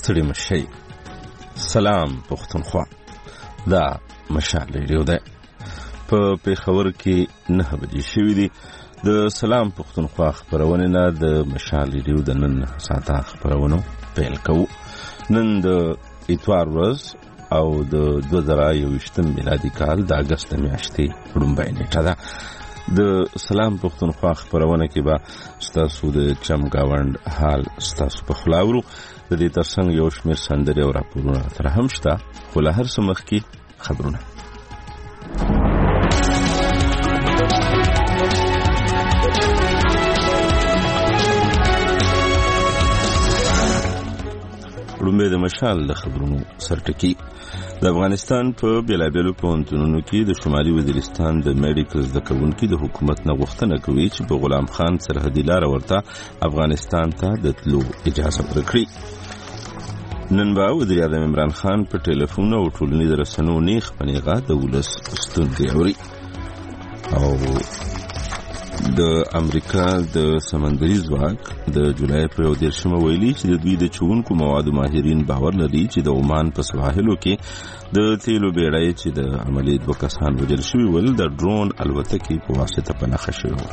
ستړي مشي. سلام پښتونخوا. دا مشال ریډیو ده. په پیښور کې 9 بجې شوې دي. د سلام پښتونخوا خبرونه نه د مشال ریډیو د نن ساعته خبرونو پیل کوو. نن د اتوار ورځ او د 2021 میلادي کال د اگست میاشتې لومړۍ نیټه ده. د سلام پښتونخوا خبرونه کې به ستاسو د چمګاوند حال ستاسو په خلاورو د دې ترڅنګ یو شمېر سندرې او راپورونه تر هم شته، خو له هر څه مخکې خبرونه. لومړی د مشال د خبرونو سرټکی. د افغانستان په بیلابیلو پوهنتونونو کې د شمالي وزیرستان د میډیکل زده کوونکي د حکومت نه غوښتنه کوي چې په غلام خان سرحدي لاره ورته افغانستان ته د تلو اجازه ورکړي. نن به وزیر اعظم عمران خان په ټلیفون او ټولنیزو رسنیو نیغ په نیغه د ولس ستونزې اوري. او د امریکا د سمندري ځواک د جولای په 10 ویلي چې د دوی د چونکو موادو ماهرین باور لري چې د عمان په سواحلو کې د تیلو بیړۍ چې د عملیې 2 کسان وژل شوي ول د ډرون الوتکې په واسطه په نښه شوي وو.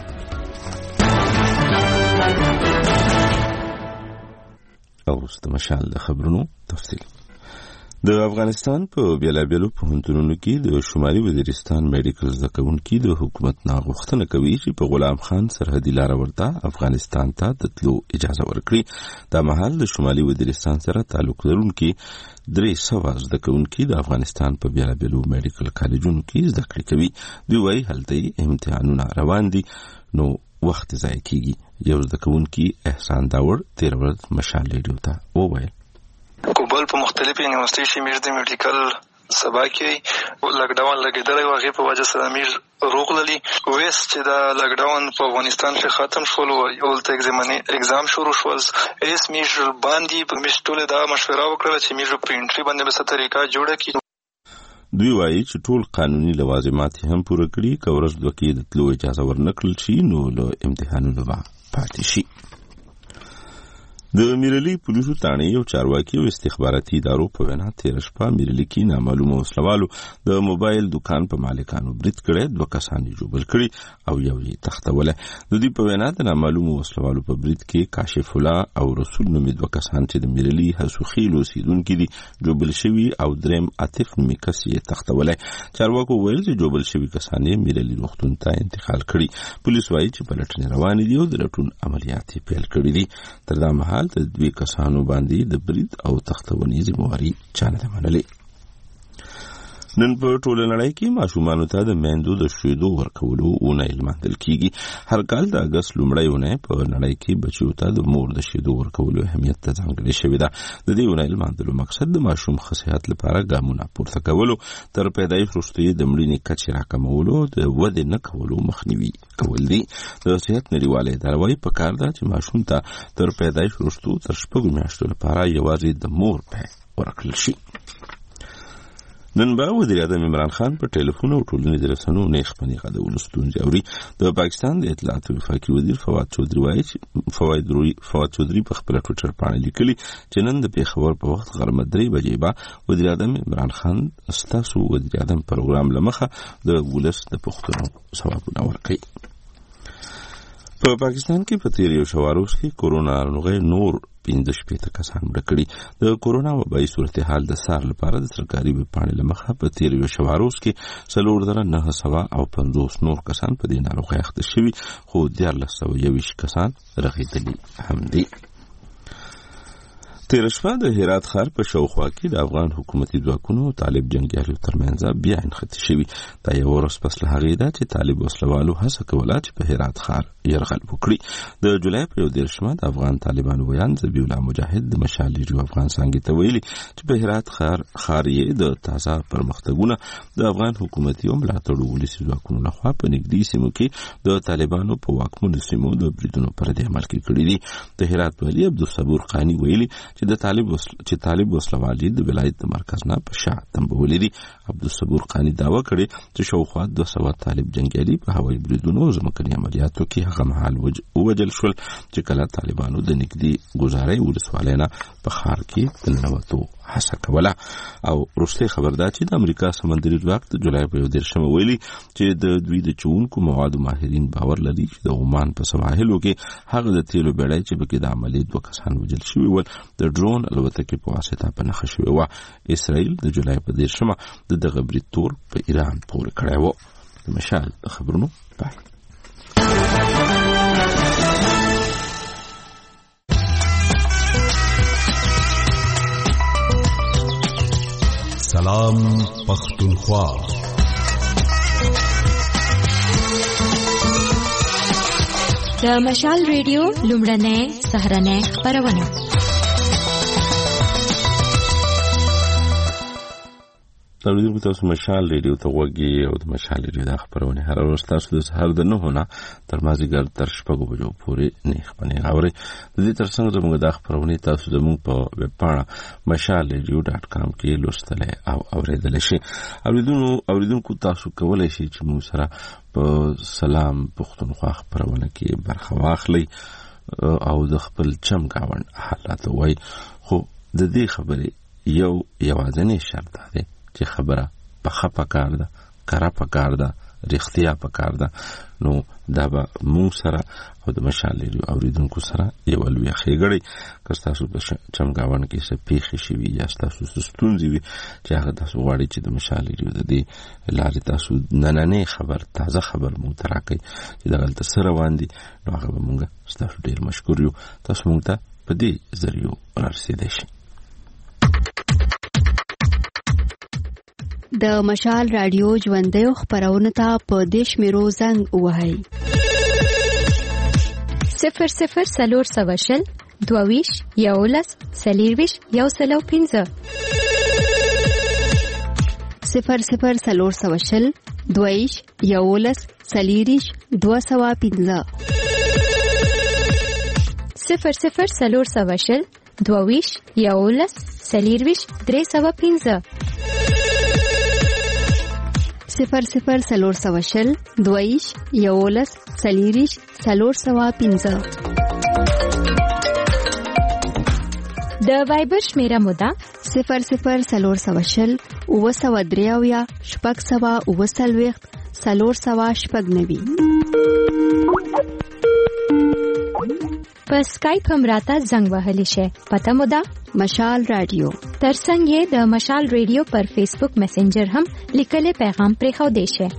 او وروسته مشال د خبرونو تفصیل. د افغانستان په بیلابیلو پوهنتونونو کې د شمالي وزیرستان میډیکل زده کوونکي د حکومت نه غوښتنه کوي چې په غلام خان سرحدي لاره ورته افغانستان ته د تلو اجازه ورکړي. دا مهال د شمالي وزیرستان سره تعلق لرونکي 300 زده کوونکي د افغانستان په بیلابیلو میډیکل کالجونو کې زده کړې کوي. دوی وايي هلته امتحانونه روان دي نو وخت ضایع کیږي. یو زده کوونکي احسان داور 13 ورځ مشال ریډیو ته وویل کوبل په مختلفو یونیورسيټي کې میر د میډیکل سبا کې لاکډاون لګیدلی و، هغې په وجه سره میر روغللی ویست چې دا لاکډاون په افغانستان کې ختم شول او هلته اگزام شروع شول. ایس میر باندې په میر ټوله دا مشوره وکړله چې میر په انټري باندې به څه طریقه جوړه کړي. دوی وایي چې ټول قانوني لوازمات هم پوره کړي، که ورځ دوه کې د تلو اجازه ورنکړل شي نو له امتحانونو به پاتې شي. د میرلی پولیسو تانې یو چارواکي او استخباراتي ادارو په وینا تېره شپه میرلی کې نامعلومه وسلوالو د موبایل دکان په مالکانو برید کړی، 2 کسان یې ژوبل کړي او یو یې تښتولی. د دوی په وینا د نامعلومو وسلوالو په برید کې کاشف الله او رسول نومې 2 کسان چې د میرلی حسوخیل اوسېدونکي دي ژوبل شوي او دریم عاطف نومې کس یې تښتولی. چارواکو ویل چې ژوبل شوي کسان یې میرلی روغتون ته انتقال کړي. پولیس وایي چې پلټنې روانې دي او د لټون عملیات یې پیل کړي دي. تر دا مهال د 2 کسانو باندې د برید او تښتونې ذمہواري چا نه ده منلې. نن په ټوله نړۍ کې ماشومانو ته د میندو د شیدو ورکولو اونۍ لمانځل کیږي. هر کال د اگست لومړۍ اونۍ په نړۍ کې بچیو ته د مور د شیدو ورکولو اهمیت ته ځانګړې شوې ده. د دې اونۍ لمانځلو مقصد د ماشوم ښه صحت لپاره ګامونه پورته کولو، تر پیدایښت وروسته یې د مړینې کچې راکمولو، د ودې نه کولو مخنیوي کول دي. د صحت نړیواله اداره وايي پکار ده چې ماشوم ته تر پیدایښت وروسته تر 6 میاشتو لپاره یوازې د مور پی ورکړل شي. نن به وزیر اعظم عمران خان په ټلیفون او ټولنیزو رسنیو نیغ په نیغه د ولس ستونزې اوري. د پاکستان د اطلاعات وفاقي وزیر فواد چودري وایي چې فواد چودري په خپل ټویټر باندې لیکلي چې نن د پیښور په وخت غرمه 3 بجې به وزیر اعظم عمران خان ستاسو وزیر اعظم پروګرام لمخه د ولس د پوښتنو ځوابونه ورکړي. په پاکستان کې په تیر یو شواروز کې کورونا ناروغي نور 15 کسان مړه کړي. د کورونا وبایي صورتحال د سار لپاره د سرکاري ویبپاڼې لمخه په تیر یو شواروز کې 4950 نور کسان په دې ناروغي اخته شوي، خو 1321 کسان رغېدلي هم دي. تېره شپه د هرات ښار په شاوخوا کې د افغان حکومتي ځواکونو او طالب جنګیالیو ترمنځ بیا نښتې شوي. دا یو ورځ پس له هغې ده چې طالب وسلوالو هڅه کوله چې په هرات ښار یرغل وکړي. د جولای په 11 د افغان طالبانو ویان ذبیح الله مجاهد د مشال ریډیو افغان څانګې ته ویلي چې په هرات ښار یې د تازه پرمختګونه د افغان حکومتي او ملاتړو ولسي ځواکونو لخوا په نږدې سیمو کې د طالبانو په واکمنو سیمو د بریدونو پر دې عمل کې کړي دي. د هرات والي عبدالصبور قانی ویلي چې طالب وسلوالي د ولایت د مرکز نه په شا تنبولې دي. عبدالصبور قانی دعوه کړې چې شاوخوا 200 طالب جنګیالي په هوایي بریدونو او ځمکني عملیاتو کې هغه مهال ووجل شول چې کله طالبانو د نږدې ګزارۍ ولسوالۍ نه په ښار کې د ننوتو هڅه کوله. او وروستۍ خبر دا چې د امریکا سمندري ځواک د جولای په 21 ویلي چې د دوی د چونکو موادو ماهرین باور لري چې د عمان په سواحلو کې هغه د تیلو بیړۍ چې پکې د عملیې 2 کسان وژل شوي ول د ډرون الوتکې په واسطه په نښه شوې وه. اسرائیل د جولای په 13 دغه بریدتور په ایران پورې کړی و. د مشال خبرونو پای. سلام پختونخوا. د مشال ریډیو لومړنۍ سهارنۍ خپرونه. اوریدونکو تاسو مشال ریډیو ته غوږی او د مشال ریډیو د خبرونه هر ورځ تاسو د سهار د 9 نه تر مازیګر تر 6 بجو پورې نه خبرونه اورئ. د دې ترڅنګ زموږ د خبرونه تاسو زموږ په ویب پاڼه mashalradio.com کې لوستلای او اوریدل شئ. اوریدونکو تاسو کولای شئ چې موږ سره په سلام پختونخوا خبرونه کې برخه واخلئ او د خپل چمګاوند حالات وای. خو د دې خبرې یوازینی شرط دی چې خبره په خپه کار ده، کاره په کار ده، رښتیا په کار ده. نو دا به موږ سره او د مشال ریډیو اوریدونکو سره یو لوی ښېګړی که تاسو په چمګاوند کې څه پیښې شوي یا تاسو ستونزې وي چې هغه تاسو غواړئ چې د مشال ریډیو د دې لارې تاسو نننۍ خبر تازه خبر موږ ته راکړئ چې دغلته څه روان دي، نو هغه به موږ ستاسو ډېر مشکور یو. تاسو موږ ته په دې ذریعو رارسېدی شئ. د مشال رادیو ژوندیو خبرونه ته په دیش میرو زنګ وهاي 00 سلور سواشل دوویش یولس سلیرویش یو سلو 15 00 سلور سواشل دوویش یولس سلیریش 215 00 سلور سواشل دوویش یولس سلیرویش 315 00 سلور سواشل دویش یولس سلیریش سلور سوا 15. د وایبر شمیره مودا 00 سلور سواشل او سوا دریاویا شپږ سوا او سلويخت سلور سوا شپږ نوي. په سکایپ هم راته زنګ وهلی شي. پته مودا مشال رادیو. ترڅنګ یې د مشال ریډیو پر فیسبوک میسنجر هم لیکل پیغام پرې خو دی شي.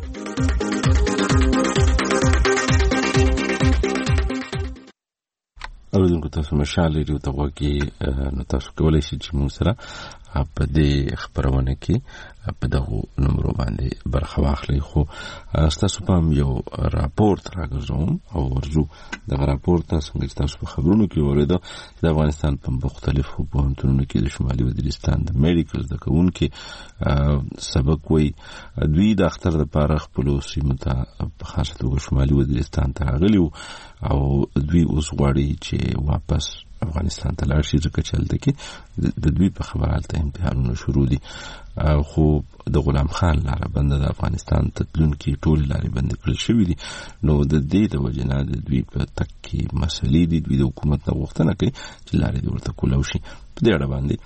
اوریدونکو تاسو مشال ریډیو ته غوږی نو تاسو کولای شئ چې موږ سره په دې خبرونه کې په دغه نمبر باندې برخه واخلئ. خو تاسو په یو راپورټ راغزوم او ورجو دغه راپورټ څنګه تاسو په خبرونو کې اوریدو د افغانستان په مختلفو پوهنتونونو کې د شمالي وزیرستان د میډیکل د کوونکو سبق وی دوی د اختر د پاره خپل سیمه ته په خاصه توګه شمالي وزیرستان ته راغلي او دوی اوس غواړي چې واپس افغانستان ته لاړ شي ځکه چې هلته کې د دوی په خبرالته امتحانونه شروع دي. خو د غلام خان لاره بنده د افغانستان ته تلونکي ټولې لارې بندې کړل شوي دي. نو د دې د وجې نه د دوی په تګ کې مسلې دي. دوی د حکومت نه غوښتنه کوي چې لارې دې ورته کولاو شي. په دې اړه باندې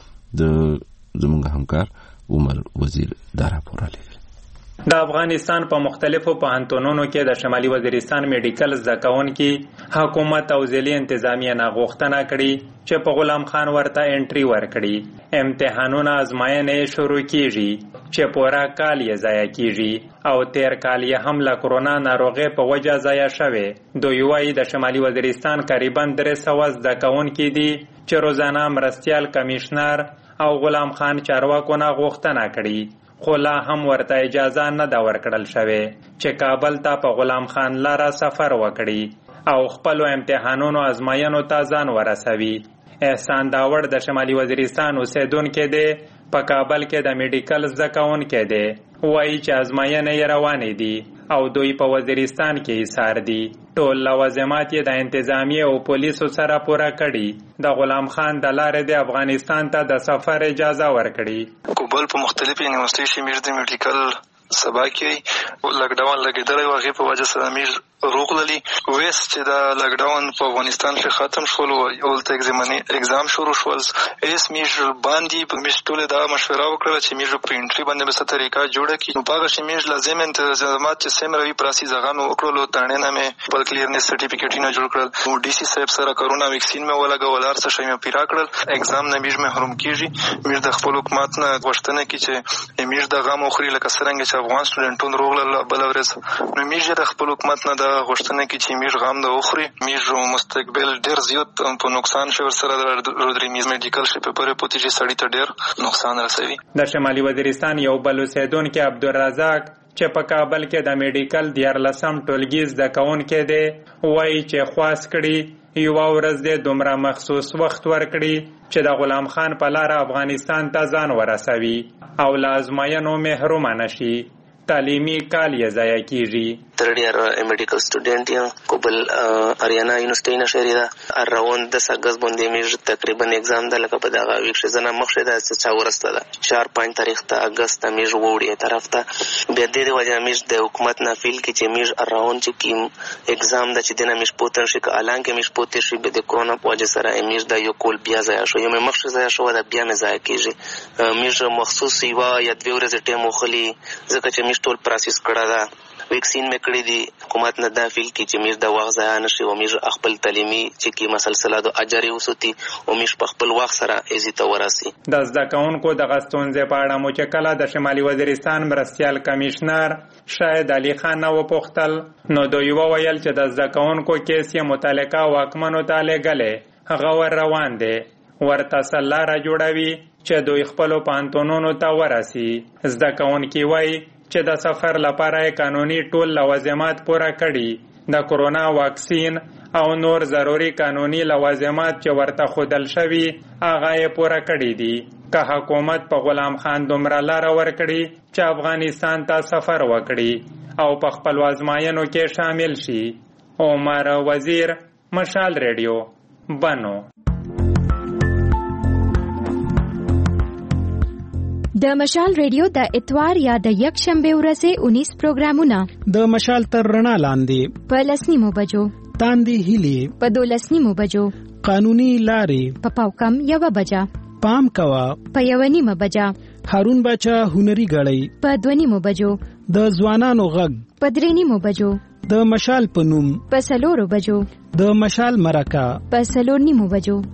د زموږ همکار عمر وزیر دا راپور رالیږي. د افغانستان په مختلفو پوهنتونونو کې د شمالي وزیرستان میډیکل زده کوونکي حکومت او ځلي انتظامیه نه غوښتنه کړې چې په غلام خان ورته انټري ورکړي. امتحانونه ازمایښتونه شروع کیږي چې پورا کال یې ضایع کیږي او تیر کال یې هم له کرونا ناروغۍ په وجه ضایع شوی. دوی وايي د شمالي وزیرستان قریبا 300 زده کوونکي دي چې روزانه مرستیال کمشنر او غلام خان چارواکو نه غوښتنه کړې، خو لا هم ورته اجازه نه دا ورکړل شوی چې کابل ته په غلام خان لاره سفر وکړي او خپل امتحانونو ازمایښتونو ته ځان ورسوي. احسان داوړ د شمالي وزیرستان اوسیدونکی دی، په کابل کې د میډیکل زده کوونکی دی. وایي چې ازمایښتونه یې روانې دي او دوی په وزیرستان کې ایثار دي. ټول لوازمات یې د انتظامیه او پولیسو سره پوره کړي. د غلام خان د لارې د افغانستان ته د سفر اجازه ورکړي. کوبل په مختلفو یونیورسيټي شمیر د میډیکل سبا کې لګډاون لګیدلې واغې په وجه سره امیر روغللی ویس چې دا لاکډاون په افغانستان کې ختم شول او اگزام شروع شول ایس میش باندې میش ټول دا مشوره وکړه چې میش په انټری باندې به څه طریقه جوړه کړي نو هغه شی میش لازم انتظامات چې سمروي پراسي زغه مې وکړلو تانه مې په کلیرنس سرټیفیکټ نه جوړ کړل او ډي سي صاحب سره کرونا ویکسین مې ولګول ارڅ شي مې پیرا کړل اگزام نه میش محروم کیږي میش د خپل حکومت نه غوښتنه کوي چې میش د غم خوري لکه څنګه چې افغان سټوډنټونو روغله بل ورځ نو میش د خپل حکومت نه د غوښتنه کوي چې میش غم د اخري میش مستقبل ډیر زیات په نقصان شي ورسره د رودریمیز میډیکل شي په پوره پوتیجی سړی ته ډیر نقصان رسوي د شمالي وزیرستان یو بل اوسیدونکو عبدالرزاق چې په کابل کې د میډیکل 14 ټولګي زده کوونکی دی وایي چې خواست کړي یو ورځ د دومره مخصوص وخت ورکړي چې د غلام خان په لار افغانستان ته ځان ورسوي او له ازموینو محروم نشي تعلیمي کال یې ضایع کیږي third year medical student یم کوبل اریانا یونیورسيټي نه شری دا راوند د سګز باندې مې تقریبا exam د لکه په دغه ویک شزنه مخشه د چا ورسته ده 4-5 تاریخ ته اگست مې وړي طرف ته بیا د دې وجه مې د حکومت نه فیل کی چې مې راوند چې کیم exam د چې دنه مې پوتل شي الان کې مې پوتې شي به د کورونا په وجه سره مې د یو کول بیا ځای شو یم مخشه ځای شو دا بیا مې ځای کیږي مې مخصوص یو یا دوه ورځې ټیم وخلی ځکه چې مې ټول پروسس کړه دا ویکسین مې کړی دی حکومت نه دا فیل کی چې مې د وخت ځای نشي او مې خپل تعلیمي چې کی مسلسله د اجر وسوتی او مې په خپل وخت سره عزت وراسي د زده کوونکو د غستونځ په اړه مو چې کله د شمالي وزیرستان مرستيال کمشنر شاهد علي خان نو پوښتل نو دوی وویل چې د زده کوونکو کیس یې متعلقه واکمنو ته لګلې هغه ور روان دي ورته سلاره جوړوي چې دوی خپل پانتونونو ته وراسي زده کوونکي وایي چې د سفر لپاره قانوني ټول لوازمات پوره کړي د کورونا واکسین او نور ضروري قانوني لوازمات چې ورته خودل شوي هغه یې پوره کړي دي که حکومت په غلام خان دومره لار ورکړي چې افغانستان ته سفر وکړي او په خپل ازمایښتونو کې شامل شي عمر وزیر مشال ریډیو بنو د مشال ریډیو د اتوار یا د یک شنبه ورځې 19 پروګرامونه د مشال تر رڼا لاندې په 10 بجو تاندې هلي په 12 بجو قانوني لارې په پاوکم 1 بجا پام کوا په 1 بجا هارون بچا هنري غړی په 2 بجو د ځوانانو غږ په 3 بجو د مشال پنوم په 4 بجو د مشال مرکه په 4 بجو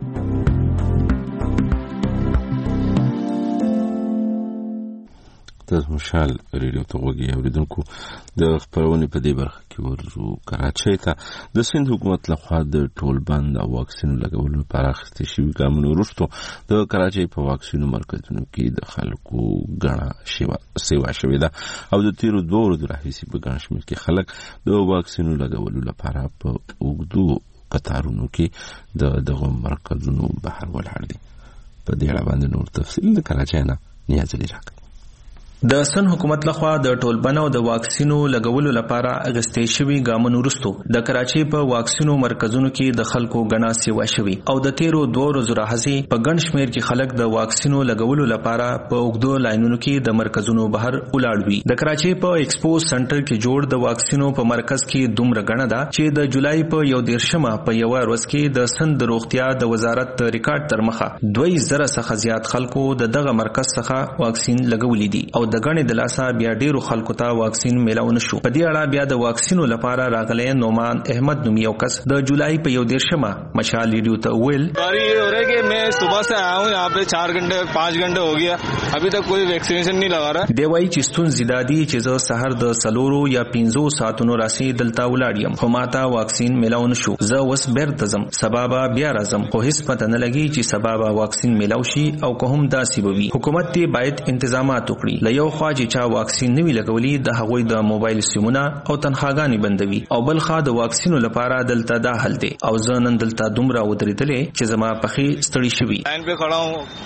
د مشال ریډیو ته وګورئ اوریدونکو د خبرونه په دې برخه کې ورزو کراچۍ ته د سند حکومت لخوا د ټول بند او واکسین لګولو لپاره اخیستل شوی ګامونه وروسته د کراچۍ په واکسینو مرکزونو کې د خلکو غاڼه سیوا شوې ده او د تیرو 2 ورځو راهیسې په ګڼ شمېر کې خلک د واکسینو لګولو لپاره په اوږدو قطارونو کې دغه مرکزونو بهر ولاړ دي په دې اړه باندې نور تفصیل د کراچۍ نه نیاز لري د سن حکومت لخوا د ټولبنو د واکسینو لګولو لپاره اغستې شوی ګامونو وروسته د کراچۍ په واکسینو مرکزونو کې د خلکو غنا سیوا شوی او د تیرو 2 ورځو راهیسې په ګڼ شمېر کې خلک د واکسینو لګولو لپاره په اوږدو لاینونو کې د مرکزونو بهر ولاړ وي د کراچۍ په ایکسپو سنټر کې جوړ د واکسینو په مرکز کې دومره غنا ده چې د جولای په 1 په یو ورځ کې د سن د روغتیا د وزارت ریکارډ تر مخه 2000 څخه زیات خلکو دغه مرکز څخه واکسین لګولې دي او د غنې د لاسه بیا ډیرو خلکو ته واکسین میلاو نشو په دې اړه بیا د واکسینو لپاره راغلی نومان احمد نوم یو کس د جولای په 1 مشال ریډیو ته ویل ये हो रहा है कि मैं सुबह से आया हूँ यहाँ पे 4 घंटे 5 घंटे हो गया अभी तक कोई वैक्सीनेशन नहीं लगा रहा دی وایي چې ستونزې دا دي چې زه سحر د 4 یا 15 ساعتونو راسي دلته ولاړ یم خو ماته واکسین میلاو نشو زه اوس بیرته ځم سبا به بیا راځم خو هیڅ پته نه لګي چې سبا به واکسین میلاو شي او که هم داسې به وي حکومت ته باید انتظامات وکړي له یو خوا چې چا واکسین نوي لګولي د هغوی د موبایل سیمونه او تنخواګانې بندوي او بل خوا د واکسینو لپاره دلته دا حل دی او زه نن دلته دومره ودرېدلې چې زما پخې ستړي شوي लाइन पे खड़ा हूँ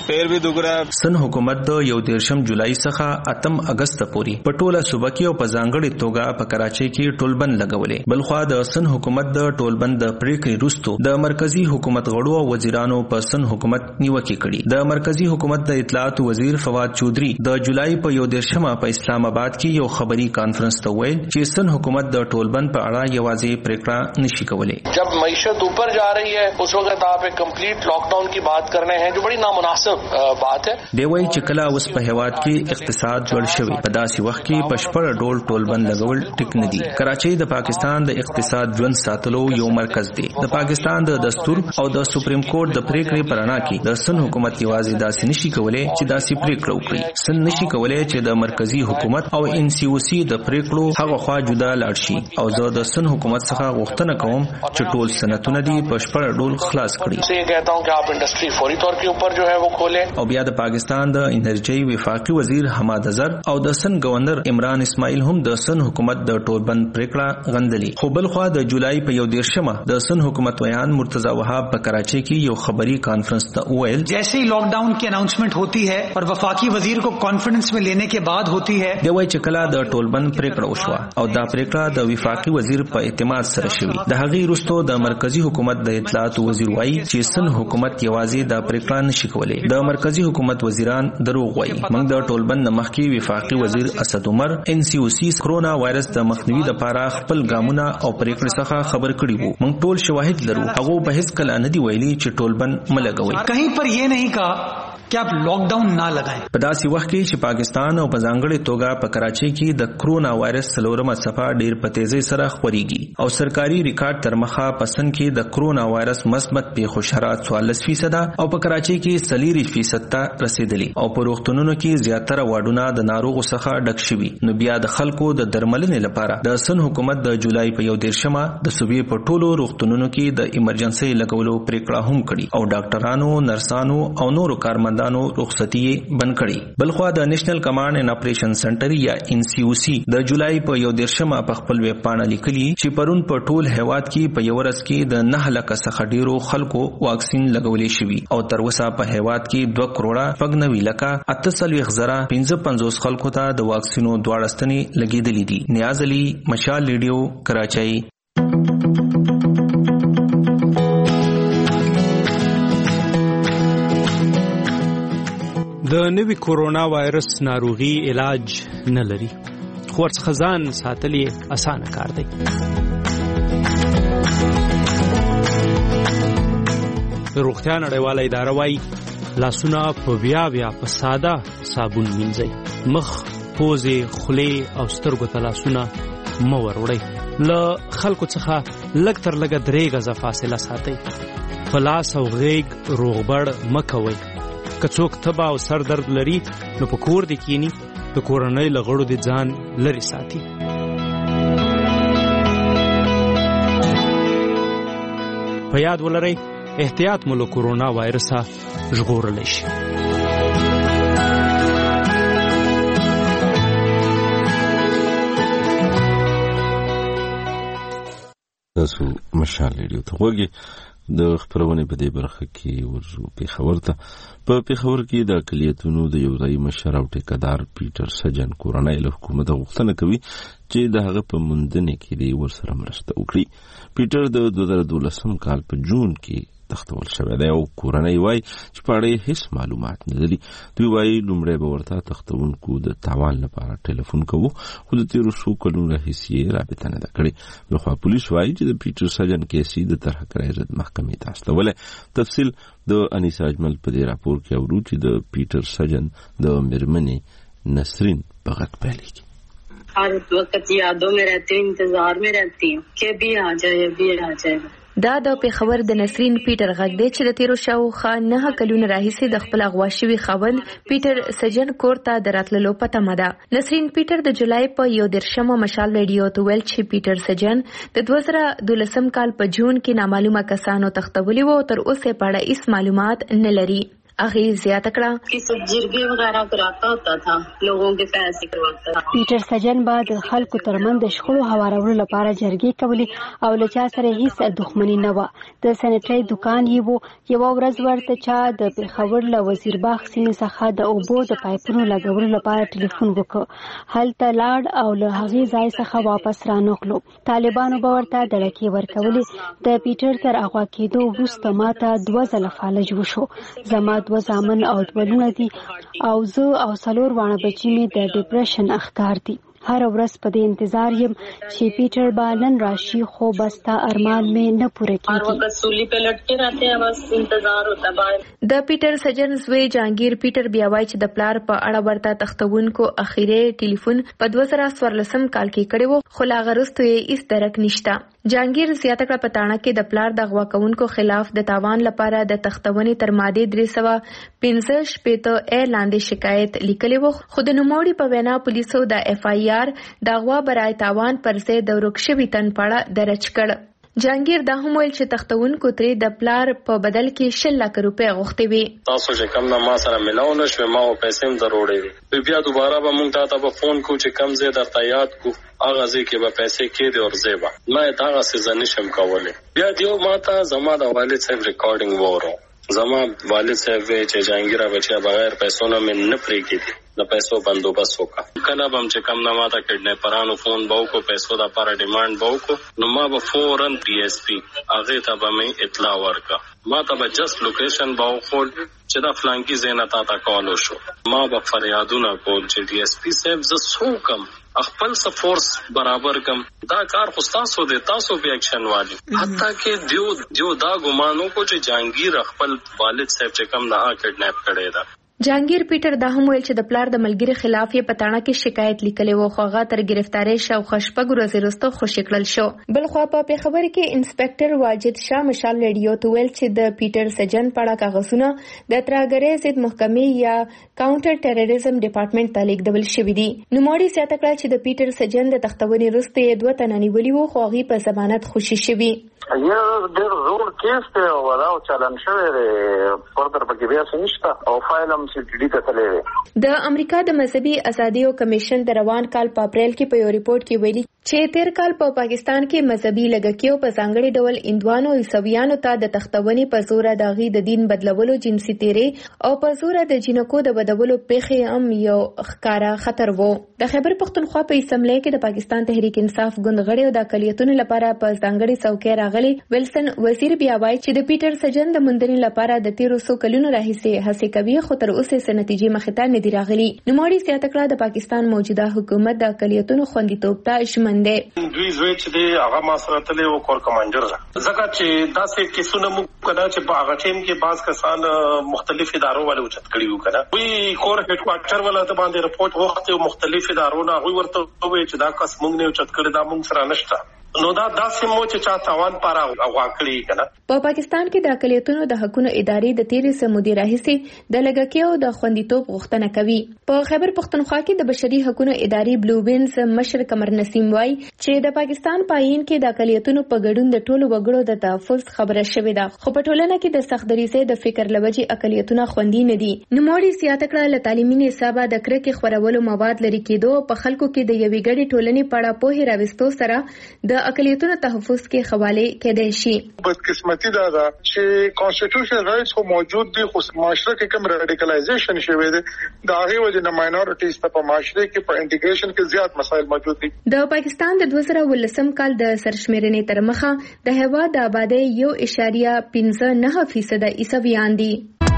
पैर भी दुख रहा है. سن حکومت د 11 جولای څخه 8 اگست پورې په ټوله صوبه کې او په ځانګړي توګه په کراچۍ کې ټولبند لګولې. بلخوا د سن حکومت د ټولبند د پریکړې وروسته د مرکزی حکومت غړو او وزیرانو په سن حکومت نیوکه کړې. د مرکزی حکومت د اطلاعات وزیر فواد چودھری د جولای په 11 په اسلام آباد کې یو خبري کانفرنس ته ویل چې سن حکومت د ټولبند په اړه یوازې پریکړه نشي کولای. जब मईशत ऊपर जा रही है उस वक्त आप एक कंप्लीट लॉकडाउन की बात कर रहे हैं जो बड़ी नामुनासिब बात है. دی وایي چې کله اوس په هیواد کې اقتصاد جوړ شوی په داسې وخت کې پشپړ ډول ټولبند لګول ټیک نه دي. کراچۍ د پاکستان د اقتصاد ژوند ساتلو یو مرکز دی. د پاکستان د دستور او د سپریم کورټ د پریکړې پرانا کې د سن حکومت یوازې داسې نشي کولای چې داسې پریکړه وکړي. سن نشي کولای چې د مرکزی حکومت او ان سی او سی د پریکړو هغه خوا جدا لاړ شي او زه د سن حکومت څخه غوښتنه کوم چې ټول سنتونه دي پشپړ ډول خلاص کړي. یہ کہتا ہوں کہ آپ انڈسٹری فوری طور کے اوپر جو ہے وہ کھولیں. او بیا د پاکستان د انرژي وفاقي وزیر حماد اظهر او د سن گورنر عمران اسماعیل هم د سن حکومت د ټولبند پریکړه غندلي. خو بل خو د جولای په 11 د سن حکومت ویان مرتضی وهاب په کراچۍ کې یو خبري کانفرنس ته ویل جیسے ہی لاک ڈاؤن کی اناؤنسمنٹ ہوتی ہے اور وفاقی وزیر کو کانفیڈنس میں لینے کے بعد ہوتی ہے. دی وایي چې کله د ټولبند پریکړه وشوه او دا پریکړه د وفاقي وزیر په اعتماد سره شوې. د هغې وروسته د مرکزی حکومت د اطلاعات وزیر وایي چې سن حکومت یوازې دا پریکړه نشي کولای. د مرکزی حکومت وزیران دروغ وایي. موږ د ټولبند مخکې وفاقي وزیر اسد عمر ان سی او سی کرونا وایرس د مخنیوي لپاره خپل ګامونه او پریکړې څخه خبر کړي وو. موږ ټول شواهد لرو. هغه به هیڅ کله نه دی ویلي چې ټولبند ملګوي. کہیں پر یہ نہیں کہا کہ آپ لاک ډاون نه لګائیں. په داسې وخت کې چې پاکستان او په ځانګړي توګه په کراچۍ کې د کرونا وایرس څلورمه څپه ډېر په تیزۍ سره خپرېږي او سرکاري ریکارډ تر مخه په سن کې د کرونا وایرس مثبت پیښو شرایط 44% او په کراچۍ کې 40% ته رسیدلي او په روغتونونو کې زیاتره واډونه د ناروغو څخه ډک شوي. نو بیا د خلکو د درملنې لپاره د سن حکومت د جولای په 11 د صوبې په ټولو روغتونونو کې د ایمرجنسي لګولو پریکړه هم کړې او ډاکټرانو، نرسانو او نورو کارمندانو رخصتي بند کړي. بلخوا د نېشنل کمانډ اینڈ اپریشن سنټر یا ان سی او سی د جولای په 11 په خپل ویب پاڼه لیکلي چې پرون په ټول هیواد کې په یو ورځ کې د 9 لک څخه ډیرو خلکو واکسین لګولې شوی او تر اوسه په هیواد کې 2 کروڑه 90 لک 48,055 خلکو ته د واکسینو دواړه ستنې لګېدلې دي. نیاز علي، مشال ریډیو، کراچۍ. د نوي کورونا وایرس ناروغي علاج نه لري خو ورڅخه ځان ساتل یې اسانه کار دی. روغتیا نړیواله اداره وایي لاسونه په بیا په ساده صابون مینځئ. مخ، پوزې، خولې او سترګو ته لاسونه مه وروړئ. له خلکو څخه لږ تر لږه 3 غزه فاصله ساتئ. په لاس او غیږ روغبړ مه کوئ. که څوک تبه او سر درد لري نو په کور دې کینی، د کورنۍ له غړو دې ځان لرې ساتي. په یاد ولرئ احتیاط مو له کورونا وایرسه ژغورلی شي. تاسو مشال ریډیو ته غوږی. د خبرونه په دې برخه کې ورزو پیښور ته. په پیښور کې د اقلیتونو د یو ځای مشر او ټیکدار پیټر سجن کورنۍ له حکومت غوښتنه کوي چې د هغه په موندنې کې دی ورسره مرسته وکړي. پیټر د 2012 کال په جون کې تختول شوی دی او کورنۍ وایي چې په اړه هیڅ معلومات نه لري. دوی وایي لومړی به ورته تختونکو د تاوان لپاره ټلیفون کوو خو د تیرو څو کلونو راهیسې یې رابطه نه ده کړې. بلخوا پولیس وایي چې د پیټر سجن کیس د طرح کړی ضد محکمې ته استولی. تفصیل د انیسا اجمل په دې راپور کې اورو چې د پیټر سجن د میرمنې نسرین په غږ پیلېږي. हर वक्त यादों में रहती हूँ, इंतजार में रहती हूँ कि अभी आ जाए. دا د پیښور د نسرین پیټر غږ دی چې د تیرو شاوخوا 9 کلونو راهیسې د خپل اغوا شوي خاوند پیټر سجن کور ته د راتللو په تمه ده. نسرین پیټر د جولای په 11 مشال ریډیو ته ویل چې پیټر سجن د 2012 کال په جون کې نامعلومه کسانو تختولي وو او تر اوسه په اړه هیڅ معلومات نه لري. هغه زیاته کړه कि सब जिरगे वगैरह कराता होता था, लोगों के पैसे करवाता था. پیټر سجن بعد خلکو ترمن د شخړو هوارولو لپاره جرګې کولې او له چا سره هیڅ دښمنی نه و. د سنټری دکان یې وو. یو ورځ ورته چا د پیښور له وزیرباغ سیمې څخه د اوبو د پایپونو لګولو لپاره ټلیفون وکړ. هلته لاړ او له هغې ځای څخه واپس رانغلو. طالبانو به ورته دړکې ورکولې. د پیټر تر اغوا کېدو وروسته ماته 2 ځله فالج وشو. زما 2 زامن او 2 لوڼه دي او زه او 4 واړه بچي مې د ډیپریشن اخکار دي. هر ورځ په دې انتظار یم چې پیټر به نن راشي خو بس تا ارمان مې نه پوره کیږي. د پیټر سجن زوی جهانگیر پیټر بیا وایي چې د پلار په اړه ورته تختونکو اخیری ټلیفون په 2014 کال کې کړی وو خو لا غرستو یې هیڅ درک نشته. جهانگیر زیاته کړه پټانه کې د پلار د غوا کوونکو خلاف د تاوان لپاره د تختونې تر ماده 365 اې لاندې شکایت لیکلی وو خو د نوموړي په وینا پولیسو د FIR د غوا برای تاوان پر ضد د ورکشوي تن پړه درج کړ. جهانگیر دا هم ویل چې تختونکو ترې د پلار په بدل کې 6 لک روپۍ غوښتي وي. تاسو چې کم نه ما سره ملاو نه شوه ما پیسې هم دروړې بیا دوباره به مونږ ته فون کو چې کم زه درته یاد کو هغه ځکه به پیسې کې دي او زیبا ما دا څه نشم کولای. بیا دیو ماته زما د والد صاحب ریکارډینګ وره زما والد صاحب چې جهانگیر بچا بغیر پیسو نه من نه پریږدي د پیسو بندوبست وکړه. کله به چې کم نه ماته کډنیپرانو فون به وکړو پیسو د لپاره ډیمانډ به وکړو نو ما به فورن PSP هغه ته به مې اطلاع ورکړه. ما ته به جست لوکیشن به وخول چې دا فلانکی زینا تا کالو شو. ما به فریادونه کول چې DSP صاحب ز څوکم خپل سفورس برابر کم دا کار خو تاسو دې تاسو به اکشن والی. حتی کې دیو دا ګمانو کو چې جهانگیر خپل والد صاحب چې کم نه کډنیپ کړی دا. جهانگیر پیټر دا هم ویل چې د پلار د ملګری خلاف یې پټانه کې شکایت لیکلی وو خو هغه تر گرفتاری شو خو شپږ ورځې وروسته خوشي کړل شو. بل خو په پیښور کې انسپکټر واجد شاه مشال ریډیو ته ویل چې د پیټر سجن په اړه کاغذونه د ترهګرۍ ضد محکمې یا کاونټر ټیرریزم ډپارټمنټ ته لیږدول شوي دي. نوموړي زیاته کړه چې د پیټر سجن د تختونې وروسته یې 2 تنه نیولي وو خو هغوی په ضمانت خوشي شوي. یو ډېر زوړ کیس دی او دا چالان شوی دی فردر پکې بیا څه نشته او فایل هم CTD ته تللی دی. د امریکا د مذهبي ازادیو کمیشن د روان کال په اپریل کې په یو ریپورت کې ویلي چې تیر کال په پاکستان کې مذهبي لږکیو په ځانګړي ډول هندوانو او عیسویانو ته د تختونې په زور د هغوی د دین بدلولو جنسي تیرې او په زور د جنکو د بدلولو پیښې هم یو ښکاره خطر وو. د خیبر پښتونخوا په اسمبلی کې د پاکستان تحریک انصاف ګوند غړي او د اقلیتونو لپاره په ځانګړي څوکۍ راغلي ویلسن وزیر بیا وایي چې د پیټر سجن د موندنې لپاره د 1300 کلونو راهیسې هڅې کوي خو تر اوسه یې نتیجې مخې ته نه دي راغلي. نوموړي زیاته کړه د پاکستان موجوده حکومت د اقلیتونو خوندیتوب ته ژمن دی. دوی زوی چې دی هغه ما سره تللی و کور کمانډر ځکه چې داسې کیسونه موږ کنه چې په هغه ټیم کې بعض کسان مختلف ادارو والے اوچت کړي وو کنه وی کور هډ کوارټر ولا ته باندې رپورټ وخت مختلف ادارو نه هغه ورته وی چې دا کس موږ نه اوچت کړي دا موږ سره نشته نو دا داسې مو چې چا تاوان پاره واکړي کنه. په پاکستان کې د اقلیتونو د حقوقو ادارې د 13 مودې راهیسې د لږکیو د خوندیتوب غوښتنه کوي. په خیبر پښتونخوا کې د بشري حقوقو ادارې بلو وینز مشر قمر نسیم وایي چې د پاکستان پاین کې د اقلیتونو په ګډون د ټولو وګړو د تحفظ خبره شوې ده خو په ټولنه کې د سخت دریځۍ د فکر لوجې اقلیتونه خوندي نه دي. نوموړي زیاته کړه له تعلیمي نصابه د کرکې خورولو مواد لري کېدو په خلکو کې د یوې ګډې ټولنې په اړه پوهې راوستو سره د اقلیتونو تحفظ کې حواله کېدای شي. بدقسمتي دا ده چې کانسټیټیوشن رائټس خو موجود دي خو معاشره کې کوم رادیکالایزیشن شوی دی دا هغه وجه نه ماینورټیز ته په معاشره کې په انټیګریشن کې زیات مسایل موجود دي. د پاکستان د 2019 کال د سرشمیرنې تر مخه د هیواد د آبادی 1.59% عیسویان دي.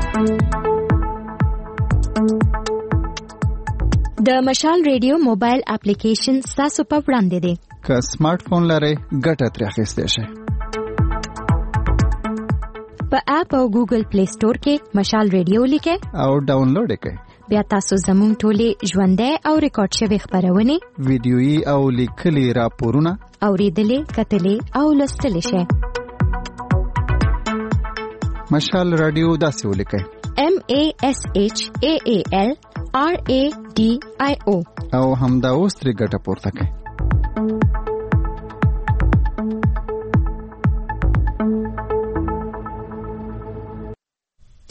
د مشال ریډیو موبایل اپلیکیشن تاسو په وړاندې دی. که سمارټ فون لرئ ګټه ترې اخیستی شئ. په اپ او ګوګل پلی سٹور کې مشال ریډیو لیکئ او ډاونلوډ یې کړئ. بیا تاسو زموږ ټولې ژوندۍ او ریکارډ شوي خپرونې ویډیويي او لیکلي راپورونه اورېدلې کتلې او لوستلی شئ. مشال رادیو داسې ولیکئ MASHAALRADIO او همدا اوس ترې ګټه پورته کړئ.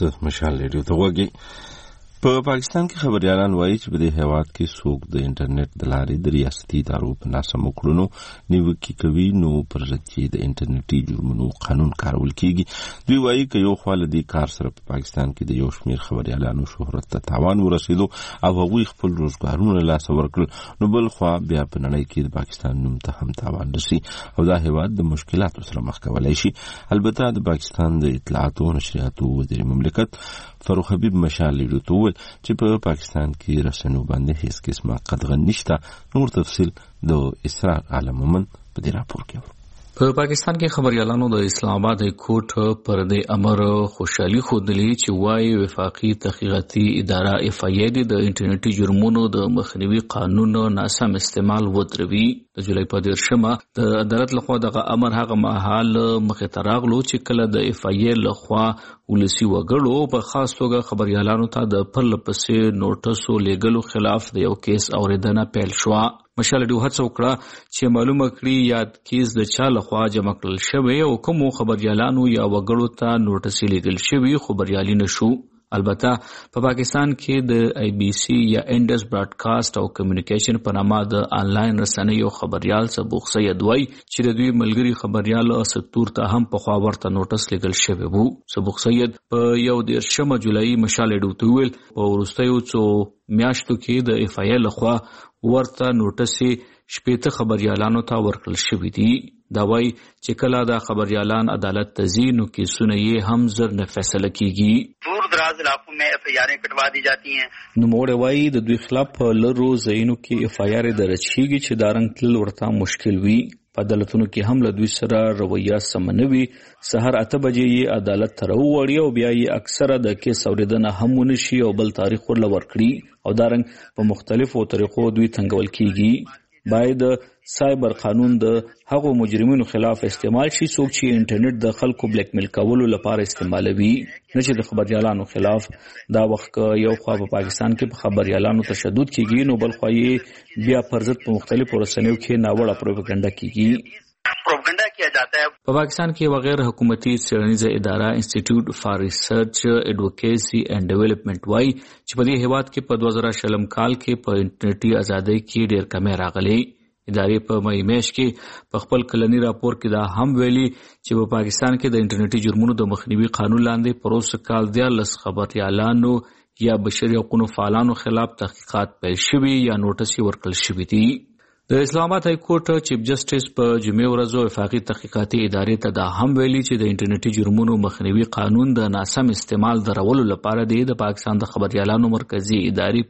ته مشال ریډیو ته وګورئ. په پاکستان کې خبريالان وایي چې په دې هیواد کې څوک د انټرنیټ د لارې د ریاستي ادارو په ناسمو کړنو نیوکې کوي نو پر ضد چې د انټرنیټي جرمونو قانون کارول کیږي. دوی وایي چې یو خوا له دې کار سره په پاکستان کې د یو شمېر خبريالانو شهرت ته تاوان ورسېدو او هغوی خپل روزګارونه له لاسه ورکړل، نو بل خوا بیا په نړۍ کې د پاکستان نوم ته هم تاوان رسي او دا هیواد د مشکلاتو سره مخ کولی شي. البته د پاکستان د اطلاعاتو او نشریاتو وزیر مملکت فاروق حبیب مشال ریډیو ته وویل چې په پاکستان کې رسنیو باندې هیڅ قسمه قدغن نشته. نور تفصیل د اسرار عالم مومن په دې راپور کې ورو. په پاکستان کې خبريالانو د اسلام آباد های کورټ پر دې امر خوشحالي ښودلې چې وايي وفاقي تحقیقاتي اداره FIA د انټرنیټي جرمونو د مخنیوي قانون ناسم استعمال ودروي. د جولای په 10 د عدالت لخوا دغه امر هغه مهال مخې ته راغلو چې کله د FIA لخوا ولسی وګړو په خاص توګه خبريالانو ته د پرله پسې نوټسو لګلو خلاف د یو کیس اوریدنه پیل شو. مشال ډیو هڅه وکړه چې معلومه کړي یاد کیس د چا لخوا جمع کړل شوی او کوم خبريالانو یا وګړو ته نوټس لګل شوی خبريالي نشو. البته په پاکستان کې د IBC یا انډس براډکاسټ او کمیونیکیشن په نامه د آنلاین رسنیو خبريال سبوق سید وای چې د دوی ملګری خبريال ستور ته هم په خوا ورته نوټس لګل شوی وو. سبوق سید په 10 جولای مشال ډیو ته ویل په ورستیو څو میاشتو کې د FIA لخوا ورته نوټس 18 خبريالانو ته ورکړل شوی دي. دا وای چې کله دا خبريالان عدالت ته ځي نو کیسونه یې هم زر نه فیصله کیږي. دور دراز علاقوں میں FIR کٹوا دی جاتی ہیں. نو موږ وایي د دوی خلاف په لرو ځایونو کې FIR درج کیږي چې دا رنګ تل ورته مشکل وي. په عدالتونو کې هم له دوی سره رویه سم نه وي. سحر 8 بجې یې عدالت ته راوړي او بیا یې اکثره د کیس اوریدنه هم ونشي او بل تاریخ ورل ورکړي او دا رنګ په مختلفو طریقو دوی تنګول کیږي. باید سایبر قانون د هغو مجرمینو خلاف استعمال شي څوک چې انټرنیټ د خلکو بلیک میل کولو لپاره استعمالوي، نه چې د خبريالانو خلاف. دا وخت یو خوا په پاکستان کې په خبريالانو تشدد کیږي نو بل خوا یې بیا پر ضد په مختلفو رسنیو کې ناوړه پروپاګاندا کیږي. پروپاګاندا کیا جاتا ہے. په پاکستان کې بغیر حکومتي څېړنیزه اداره انسټیټیوټ فار ریسرچ ایډوکیسی اینڈ ډیولپمنٹ وای چې په دې هیواد کې په 2000 کال کې په انټرنیټي ازادۍ کې ډېر کمی راغلی. ادارې په مې میاشت کې په خپل کلنی راپور کې دا هم ویلي چې په پاکستان کې د انټرنیټي جرمونو د مخنیوي قانون لاندې پروسه کال 10 خبريالانو یا بشري حقوقو فعالانو خلاف تحقیقات پیل شوي یا نوټس ورکړل شوي دي. د اسلام آباد های کورټ چیف جسټس په جمعې ورځ وفاقي تحقیقاتي ادارې ته دا هم ویلي چې د انټرنیټي جرمونو مخنیوي قانون د ناسم استعمال درولو لپاره د پاکستان د خبريالانو مرکزی ادارې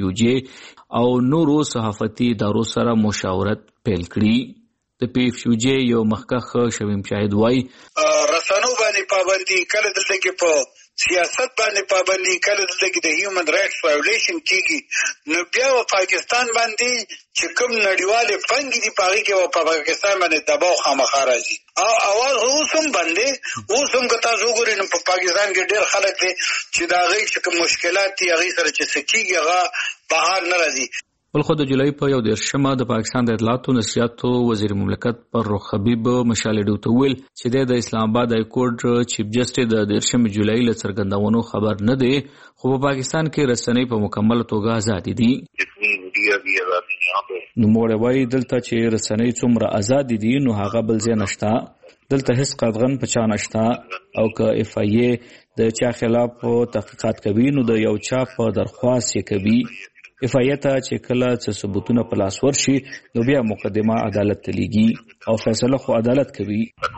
PFUJ او نورو صحافتي ادارو سره مشاورت پیل کړي. د PFUJ یو مخکښ شویم شاهد وای رسنو باندې پابندي کله دلته کې په سیاست باندې پابندي کله دلته کې د هیومن رائټس وایولیشن کیږي نو بیا په پاکستان باندې چې کوم نړیوالې پنګې دي پاږي کې په پاکستان باندې دباو خامخا راځي او اواز اوسم باندې اوسم که تاسو وګورئ نو په پاکستان کې ډېر خلک دي چې دا غي چې کوم مشکلات دي هغه سره چې سکیږي هغه بهر نه راځي. بلخو د جولای په 10 د پاکستان د اطلاعات او نشریاتو وزیر مملکت فاروق حبیب مشال ډیو ته ویل چې د اسلام آباد های کورټ چیف جسټس د 10 جولای له څرګندونو خبر نه دی خو په پاکستان کې رسنۍ په مکمل توګه آزاد دي. نو موږ وایي دلته چې رسنۍ څومره آزاد دي نو هغه بل ځای نشته. دلته هیڅ قدغن پچا نشته او که FIA د چا خلاف تحقیقات کوي نو د یو چا په درخواست یې کوي. FIA ته چې کله څه ثبوتونه په لاس ورشي نو بیا مقدمه عدالت ته لیږي او فیصله خو عدالت کوي.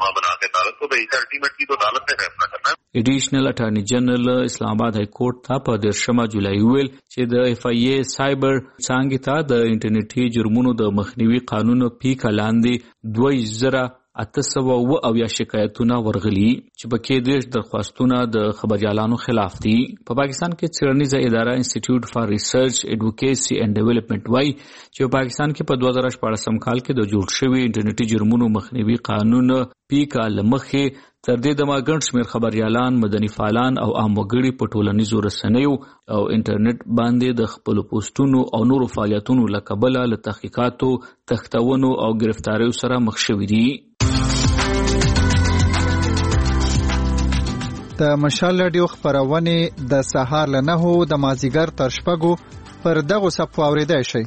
ایډیشنل اټارنی جنرال اسلام آباد های کورټ ته په 10 جولای ویل چې د FIA سایبر څانګې ته د انټرنیټي جرمونو د مخنیوي قانون PICA لاندې 2800 شکایتونه ورغلي چې پکې 10 درخواستونه د خبريالانو خلاف دي. په پاکستان کې څېړنیزه اداره انسټیټیوټ فار ریسرچ ایډوکیسی اینڈ ډیولپمنٹ وای چې په پاکستان کې په 2014 کال کې د جوړ شوی انټرنیټي جرمونو مخنیوي قانون PICA لمخې تر دې دمه ګڼ شمېر خبريالان، مدني فعالان او عام وګړي په ټولنیزو رسنیو او انټرنیټ باندې د خپل پوسټونو او نورو فعالیتونو له کبله له تحقیقاتو، تختونو او گرفتاریو سره مخ شوي دي. د مشال رادیو خبرونه د سهار له 9 د مازیګر تر 6 پر دغه صفو اوریدای شي.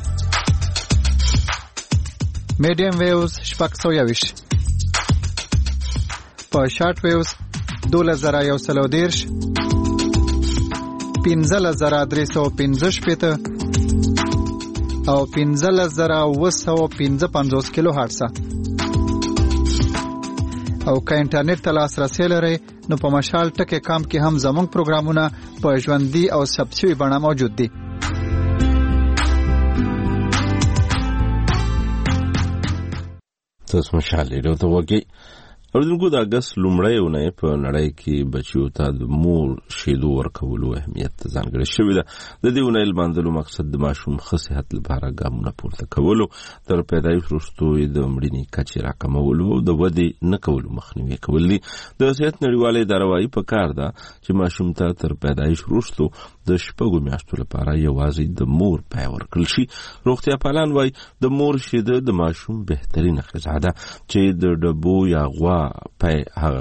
میډیم ویوز 620 په شارټ ویوز 2130 15315 او 15955 کیلو هرتز. او که انټرنیټ ته لاسرسی لرئ نو په مشال ټکی کام کې هم زموږ پروګرامونه په ژوندۍ او ثبت شوي بڼه موجود دي. تاسو مشال ریډیو ته وګورئ. اردوګو د اگست لومړی اونۍ په نړۍ کې بچیو ته د مور شیدو ورکولو اهمیت ځانګړی شوی ده. د دې اونۍ لمانځلو مقصد د ماشوم ښه صحت لپاره ګامونه پورته کولو، تر پیدایښت وروسته د مړینې کچې راکمولو او د ودې نه کولو مخنیوی کول دي. د صحت نړیواله اداره وايي پکار ده چې ماشوم ته تر پیدایښت وروسته د 6 میاشتو لپاره یوازې د مور پای ورکړل شي. روغتیا پالان وايي د مور شیده د ماشوم بهترینه غذا ده چې د ډبو یا غوا پای هغه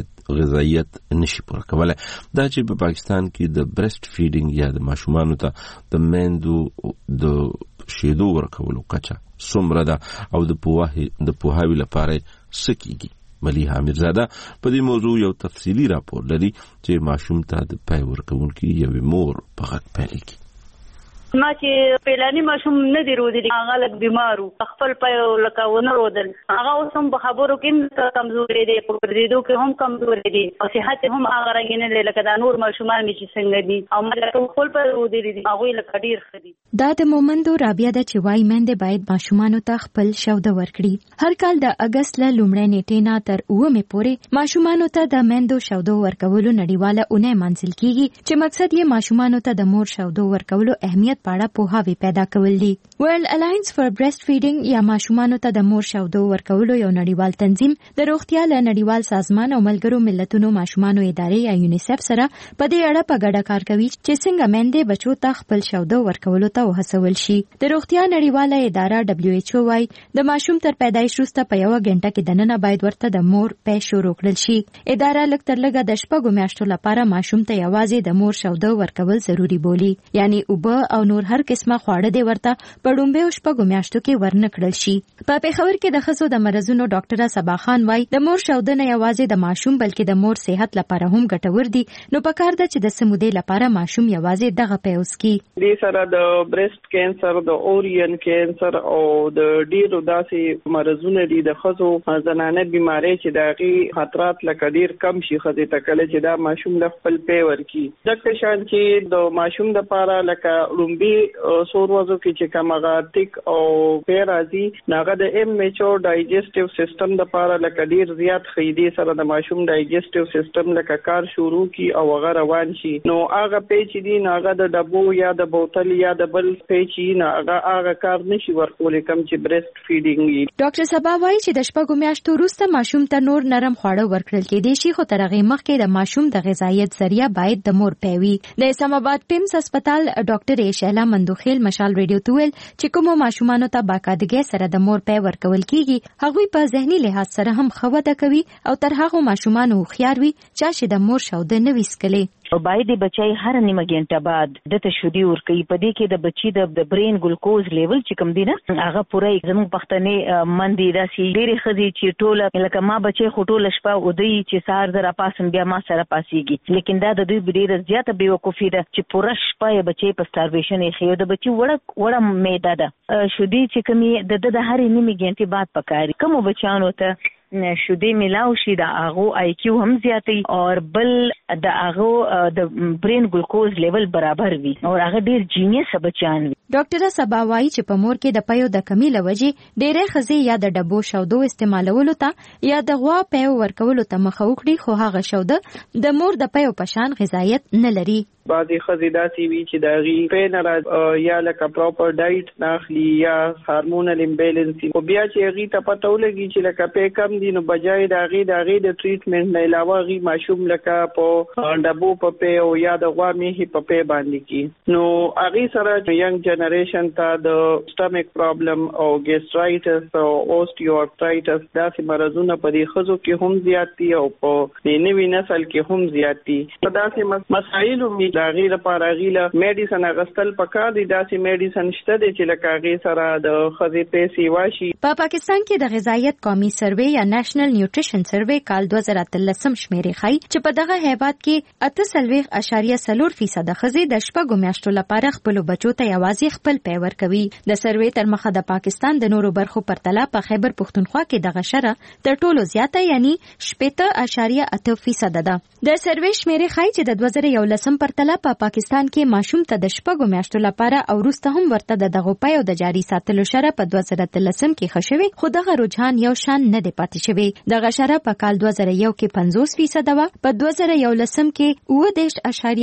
غذایت نشي پوره کولای. دا چې په پاکستان کې د برست فیډینګ یا د ماشومانو ته د میندو د شیدو ورکولو کچه څومره ده او د پوهاوي لپاره سکیږي. ملیحه امیرزاده په دې موضوع یو تفصیلی راپور لري چې ماشوم ته د پای ورکوونکي یوې مور په غږ پیلېږي. ما چې پیلانی ماشوم نه دی رودلی، هغه لږ بیمارو، خپل پای لکه ونه رودل، هغه اوس هم په خبرو کې کمزوري دی، په پردیدو کې هم کمزوري دی او صحت هم هغه رنګ نه دی لکه دا نور ماشومان چې څنګه دي او مله خپل پای رودلی دي هغه لکه ډیر خدي. دا د مومندو رابعه د چوي مند باید ماشومانو ته خپل شوده ورکړي. هر کال د اگست له لومړۍ نیټې نه تر 9 پورې ماشومانو ته د مندو شوده ورکولو نړیواله اونۍ منځل کیږي چې مقصد یې ماشومانو ته د مور شوده ورکولو اهمیت پاړه پوهاوی پیدا کول دي. ورلد الاینس فار برست فیډینګ یا ماشومانو ته د مور شوده ورکولو یو نړیوال تنظیم د روغتیا له نړیوال سازمان او ملګرو ملتونو ماشومانو ادارې یا یونیسف سره په دې اړه په ګډه کار کوي چې څنګه مندې بچو ته خپل شوده ورکولو ته وهڅول شي. د روغتیا نړیواله اداره WHO وايي د ماشوم تر پیدایښت وروسته په 1 غنټه کې دننه باید ورته د مور پې شروع کړل شي. اداره لږ تر لږه د 6 میاشتو لپاره ماشوم ته یوازې د مور شوده ورکول ضروری بولي، یعنی اوبه او نور هر قسمه خواړه دی ورته په لومړیو 6 میاشتو کې ورنکړل شي. په پېښور کې د ښځو د مرزونو ډاکټره صبا خان وايي د مور شوده نه یوازې د ماشوم بلکې د مور صحت لپاره هم ګټور دي، نو پکار ده چې د سمودې لپاره ماشوم یوازې دغه پیوس کی. دې سره د برست کینسر، د اورین کینسر او د ډیرو داسې مرزونه دي د ښځو زنانه بیماری چې دغه خطرات لکه ډیر کم شي خځې ته کله چې دا ماشوم له خپل پی ورکی. ځکه شان چې د ماشوم لپاره لکه لومبي سور وځو کې چې کومه تیک او پی راځي ناغه د MHO ډایجسټیو سیستم لپاره لکه ډیر زیات خېدي سره د ماشوم ډایجسټیو سیستم لکه کار شروع کی او هغه روان شي. نو هغه پیچ دي ناغه د ډبو یا د بوتل یا د بل پیچ نه هغه کار نشي ورکول کوم چې برست فیډینګ. ډاکټر صبا وايي چې د 6 میاشتو وروسته ماشوم ته نور نرم خواړه ورکړل کېدای شي، خو تر هغه مخکې د ماشوم د غذایت ذریعہ باید د مور پیوي. د اسلام آباد پیمز هسپتال ډاکټر شیلا مندوخیل مشال ریډیو تویل چې کوم ماشومانو ته باقاعدګۍ سره د مور پی ورکول کیږي هغه په ذهني لحاظ سره هم خوده کوي او تر هغه ماشومانو خيار وي چې د مور شوده نه وسکلي. او باید د بچای هر نیمه غنټه بعد د تشودي ورکي په دې کې د بچي د برین ګلوکوز لیول چې کم دی نه هغه پوره زموږ پښتنې مندي داسي ډېری خدي چې ټوله لکه ما بچي خټوله شپه او دی چې سار در پاسم بیا ما سره پاسيږي، لیکن دا د دوی ډېر زیاته بیوقوفي ده چې پوره شپه بچي په سټارویشن یې خيو د بچي وړه میده ده شودي چې کمی د هر نیمه غنټه بعد پکاري. کوم بچانو ته شودي ملاو شي د اغو IQ هم زیاتې او بل د اغو د برین ګلوکوز لیول برابر وي او هغه ډیر جینیس بچان وي. ډاکټر صبا وايي چې په مور کې د پيو د کمی لوجې ډېرې خزي یا د ډبو شودو استعمالولو ته یا د غوا پيو ورکولو ته مخه وکړي، خو هغه شوده د مور د پيو پشان غذایت نه لري. بعضی خزې داسې وي چې د غي پینر یا لکه پراپر ډایټ ناخلي یا هارمونل امبیلنس او بیا چې غي ته پته ولګي چې لکه په کم دي نو بجای د غي د ټریټمنټ نه علاوه غي ماشوم لکه په ډبو په او یا د غوامي په باندې کی نو غي سره ینګ جنریشن ته د سټمیک پرابلم او ګیسټرایټس او اوسټیوارترایټس داسې مرزونه په دې خزو کې هم زیات دي او په نوې نسل کې هم زیات دي په داسې مسایل هم د غیر لپاره غیله میډیسن اغستل پکار دي داسې میډیسن شته چې لکه غي سره د خزې پیسې واشي په پاکستان کې د غذایت قومي سروې یا نېشنل نیوټریشن سروې کال 2013 شمیرې ښيي چې په دغه هیواد کې 8.4% خزې د شپږو میاشتو لپاره خپل بچو ته یوازې خپل پی ورکوي د سروې تر مخه د پاکستان د نورو برخو پرتله په خیبر پښتونخوا کې دغه شره تر ټولو زیاته یعنی 8.8% ده د سروې شمیرې ښيي چې د 2011 پرتله په پاکستان کې ماشوم ته د شپږو میاشتو لپاره او وروسته هم ورته د دغه پي او د جاري ساتلو شره په 2013 کې خښوي خو دغه رجحان یو شان نه دی پاتې شوی دغه شره په کال 2001 کې 50% و په 2011 کې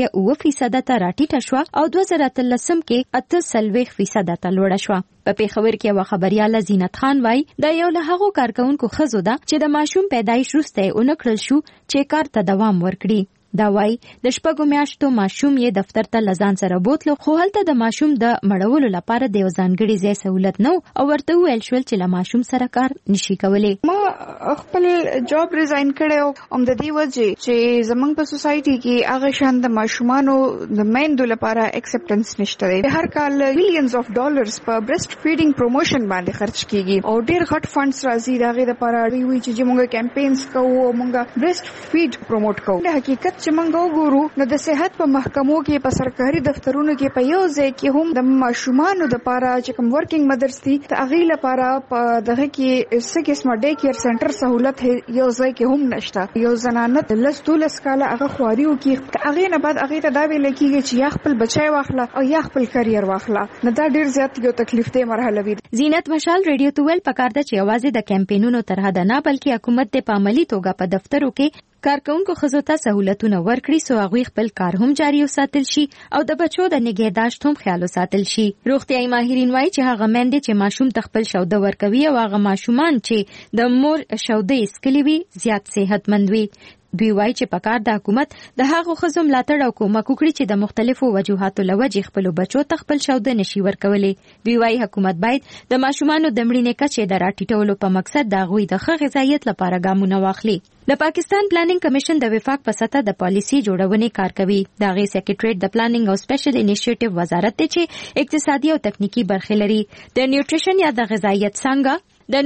9.8% ته راټیټه شو او 2013 کې 8.3% ته لوړه شو په پیښور کې یو خبريال زینت خان وای دا یو له هغو کارکونکو خزو ده چې د ماشوم پیدایش وروسته اونکړل شو چې کار ته دوام ورکړي دا وای د شپږو میاشتو ماشوم یې دفتر ته لزان سره بوتلو خو هلته د ماشوم د مړولو لپاره د ځانګړي ځای سہولت نو او ورته ویل شول چې له ماشوم سره کار نشي کولای ما خپل جاب ریزاین کړو د دې وجه چې زمونږ په سوسايټي کې هغه شان د ماشومانو د میندو لپاره اکسپټنس نشته دی هر کال مليونز اف ډالرز په برست فیډینګ پروموشن باندې خرج کیږي او ډیر غټ فندز راځي دغه لپاره وی چې موږ کمپاینز کوو موږ برست فیډ پروموټ کوو د حقیقت چې موږ وګورو نو د صحت په محکمو کې په سرکاري دفترونو کې په یو ځای کې هم د ماشومانو د لپاره چې کوم ورکینګ مدرز دي ته هغه لپاره په دغه کې سکه سم ډے کیر سنټر سہولت یو ځای کې هم نشته یو زنانه لستولس کاله هغه خواريو کې هغه نه بعد هغه ته دا ویل کېږي چې یا خپل بچای واخله او یا خپل کرییر واخله نو دا ډیر زیات یو تکلیف دی مرحله وي زینت مشال ریډیو توول پکار ده چې आवाज د کمپاینونو تر حد نه بلکې حکومت د عملی توګه په دفترو کې کارکونکو خزو ته سہولتونه ورکړي سو هغه خپل کار هم جاري وساتل شي او د بچو د نگهداشت هم خیال وساتل شي روغتيایي ماهرین وایي چې هغه مندې چې ماشوم تخپل شوده ورکوي او هغه ماشومان چې د مور شوده اسکلی وي زیات صحتمند وي دوی وایي چې پکار د حکومت د هغو خزو ملاتړ او کومک وکړي چې د مختلفو وجوهاتو لوجې خپل بچو تخپل شوده نشي ورکولي دوی وایي حکومت باید د ماشومانو د مړینې کچې د راټیټولو په مقصد د غوي د ښه غذایت لپاره ګامونه واخلي د پاکستان پلانینګ کمیشن د وفاق په سطح د پالیسي جوړونې کار کوي دا غي سیکریټریټ د پلانینګ او سپیشل انیشیټیو وزارت ته چې اقتصادي او تخنیکی برخه لري د نیوټریشن یا د غذایت څنګه د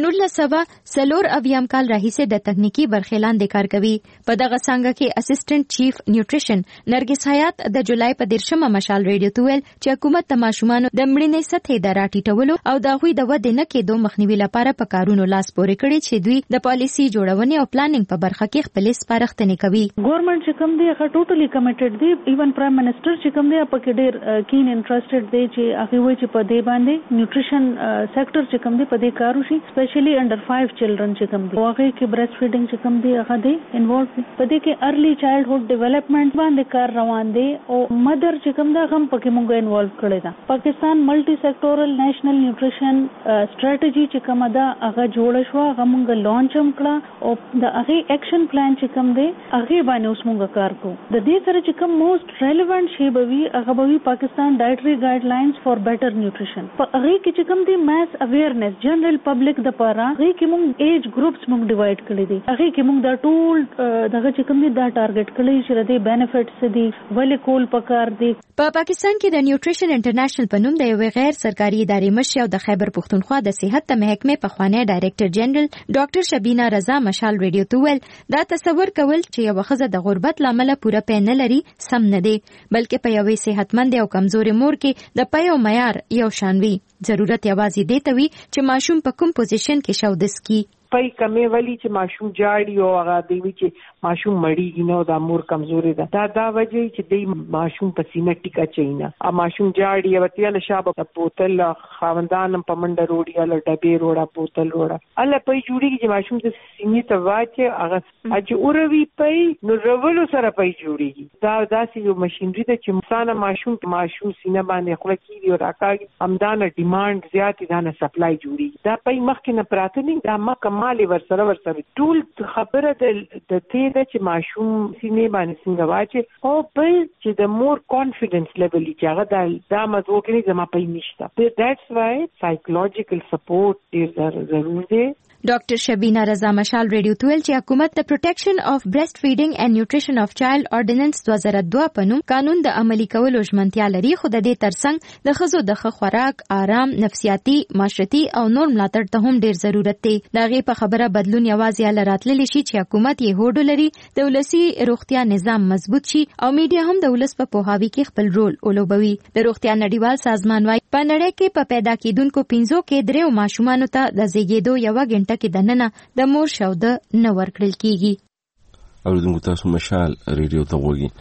1904 اویام کال راهیسه د تخنیکی برخه لاندې کار کوي په دغه څنګه کې اسسټنټ چیف نیوټریشن نرګس حیات د جولای په 13 مشال ریډیو تویل چې حکومت د ماشومانو د مړینې سطح د راټیټولو او د غوي د ودې نه کېدو مخنیوي لپاره په کارونو لاس پورې کړي چې دوی د پالیسي جوړونې او پلانینګ په برخه کې خپل سپارښتنې کوي ګورنمنت چې کوم دی هغه ټوټلی کمیټډ دی ایون پرایم منسٹر چې کوم دی په کې ډیر کین انټرېسټډ دی چې هغه وایي چې په دې باندې نیوټریشن سېکټر چې کوم دی په دې کارو شي specially under 5 children چې کوم دي واغې کې برست فیډینګ چې کوم دي هغه دي انوالو په دې کې ارلی چایلډهود ډیولپمنٹ باندې کار روان دي او مدر چې کوم دا هم پکې مونږ انوالو کړی دا پاکستان ملټي سېکټورل نېشنل نیوټریشن سټریټجی چې کوم دا هغه جوړ شو هغه مونږ لانچ هم کړه او د هغه اکشن پلان چې کوم دی هغه باندې اوس مونږ کار کوو د دې سره چې کوم موست ریلیونت شی بوي هغه بوي پاکستان ډایټري ګایډلاینز فار بیٹر نیوټریشن په هغه کې چې کوم دی ماس اویرنس جنرال پبلک د پاره هغه کې مونږ ایج ګروپس مونږ ډیوایډ کړی دي هغه کې مونږ دا ټول دغه چې کوم دي دا ټارګټ کړی چې د بینیفټس دي ولې کول پکار دي په پاکستان کې د نیوټریشن انټرنیشنل په نوم د یو غیر سرکاري ادارې مشر او د خیبر پښتونخوا د صحت محکمې په خوانی ډایریکټر جنرال ډاکټر شبینا رضا مشال ریډیو تویل دا تصور کول چې یو خزه د غربت لامل پوره پین نه لري سم نه دی بلکې په یوې صحتمند او کمزوري مور کې د پي او معیار یو شان وي ضرورت یوازې دی ته وي چې ماشوم په کوم پوزیشن کې شودس کی پي کمې ولی چې ماشوم جاړي او هغه دی چې ماشوم مړیږي نو د مور کمزوري ده دا وجه چې دی ماشوم په سینه ټیکا چینا ا ماشوم جاړي او تیل شابه بوتل خاوندان په منډه روړي ال ډبې روړه بوتل روړه الله پي جوړيږي چې ماشوم د سینې ته واچي هغه اج اوروي پي نو رولو سره پي جوړيږي دا داسې یو ماشينري ده چې مثلا ماشوم سینه باندې خپل کیږي او راکاږي همدانه ډیماند زیات دي نه سپلای جوړي دا پي مخکې نه پراته نه دا ما کمالي ورسره ټول خبره د دې چې ماشوم سینې باندې څنګه واچي او بل چې د مور کانفیډنس لیول چې هغه دا مزو کې زما پي نشته that's why psychological support is ضروري دی ډاکټر شبینا رضا مشال ریډیو تویل چې حکومت د پروټیکشن اف برېسټ فیډینګ اینڈ نیوټریشن اف چایلډ اورډیننس 2002 په نوم قانون د عملي کولو ژمنتیا لري خو د دې ترڅنګ د ښځو د ښه خوراک آرام نفسیاتي معاشرتي او نور ملاتړ ته هم ډیر ضرورت دی د هغې په خبره بدلون یوازې هله راتللی شي چې حکومت یې هوډ ولري د ولسي روغتیا نظام مضبوط شي او میډیا هم د ولس په پوهاوي کې خپل رول ولوبوي د روغتیا نړیوال سازمان وايي په نړۍ کې په پیدا کېدونکو 5 کې 3 ماشومانو ته د زیږېدو یوه غنټه کې دننه د مور شوده نه ورکړل کیږي اوریدونکو تاسو مشال ریډیو ته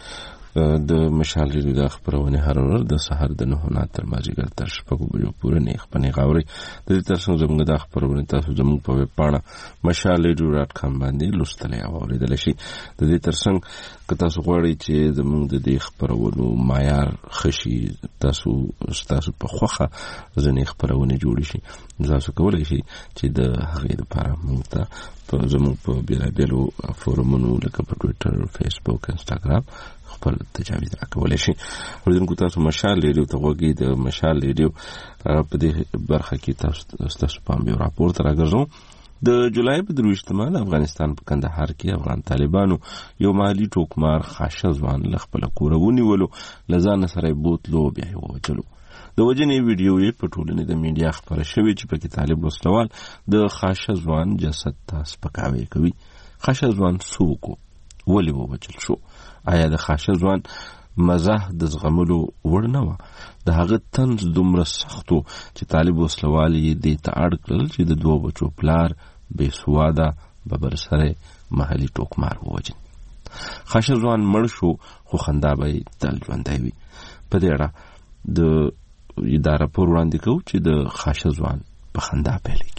وګورئ د مشال ریډیو د خبرونه هر ورځ د سحر د 9 تر مازیګر تر شپږ بجو پورې نه خپنه غاوري د دې ترڅنګ زموږ د خبرونه تاسو زموږ په ویب پاڼه mashalradio.com باندې لوستلای او اوریدل شي د دې ترڅنګ که تاسو غواړئ چې زموږ د دې خبرونو معیار خشي تاسو په خوخه ځنې خبرونه جوړ شي تاسو کولای شئ چې د هغې لپاره موږ ته په زموږ په بیلابیلو فورمونو لکه په ټویټر فیسبوک انسټاګرام خپل تجاویز راکولای شي ورته تاسو مشال ریډیو ته وګورئ د مشال ریډیو په دې برخه کې تاسو په یو راپور راګرځو د جولای په 23 د افغانستان په کندهار کې افغان طالبانو یو مالی ټوکمار خاشه ځوان له خپل کورونی ولو لزان سره بوتلو بیا وچلو د وجنې ویډیو یې په ټولنې د میډیا خبره شوې چې په کې طالب وسلوال د خاشه ځوان جسد ته سپکاوی کوي خاشه ځوان څوک ولې وچل شو آیا د خاشه ځوان مزه د زغملو وړ نه و د هغه طنز دومره سختو چې طالب وسلوال یې دې ته اړ کړل چې د 2 بچو پلار بې سواده ببر سره محلي ټوکمار ووجن خاشه ځوان مړ شو خو خندا به تل ژوندی وي په دې اړه د اداره پر وړاندې کوي چې د خاشه ځوان په خندا پیل کړي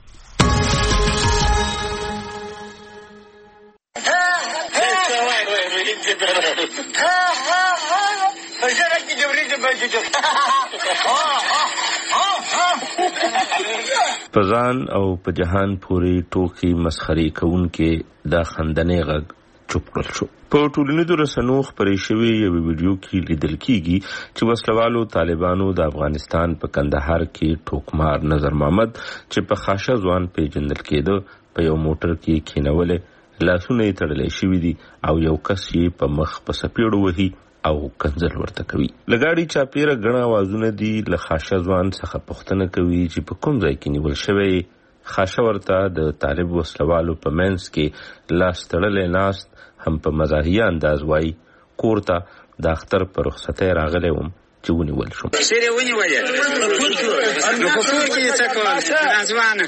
پزان او په جهان پوری ټوکی مسخري کوونکې دا خندنې غږ چوپ کړل شو په ټولنیزو رسنیو خپرې شوې یو ویډیو کې لیدل کیږي چې وسلوالو طالبانو د افغانستان په کندهار کې ټوکمار نظر محمد چې په خاشه ځوان پیژندل کېده په یو موټر کې کېنولې لاسونه یې تړلې شوي دي او یو کس یې په مخ په سپېړو وهي او کنځل ورته کوي لګاړي چاپیره غنا आवाजونه دي له خاشه ځوان څخه پوښتنه کوي چې په کوم ځای کې نیول شوی خاشه ورته د طالب وسلوالو په منځ کې لاس تړلې ناست هم په مزاحیه انداز وای کورته د اختر پر رخصتۍ راغلی وم چې ونیول شو سره ونیول نو په کور کې څه کول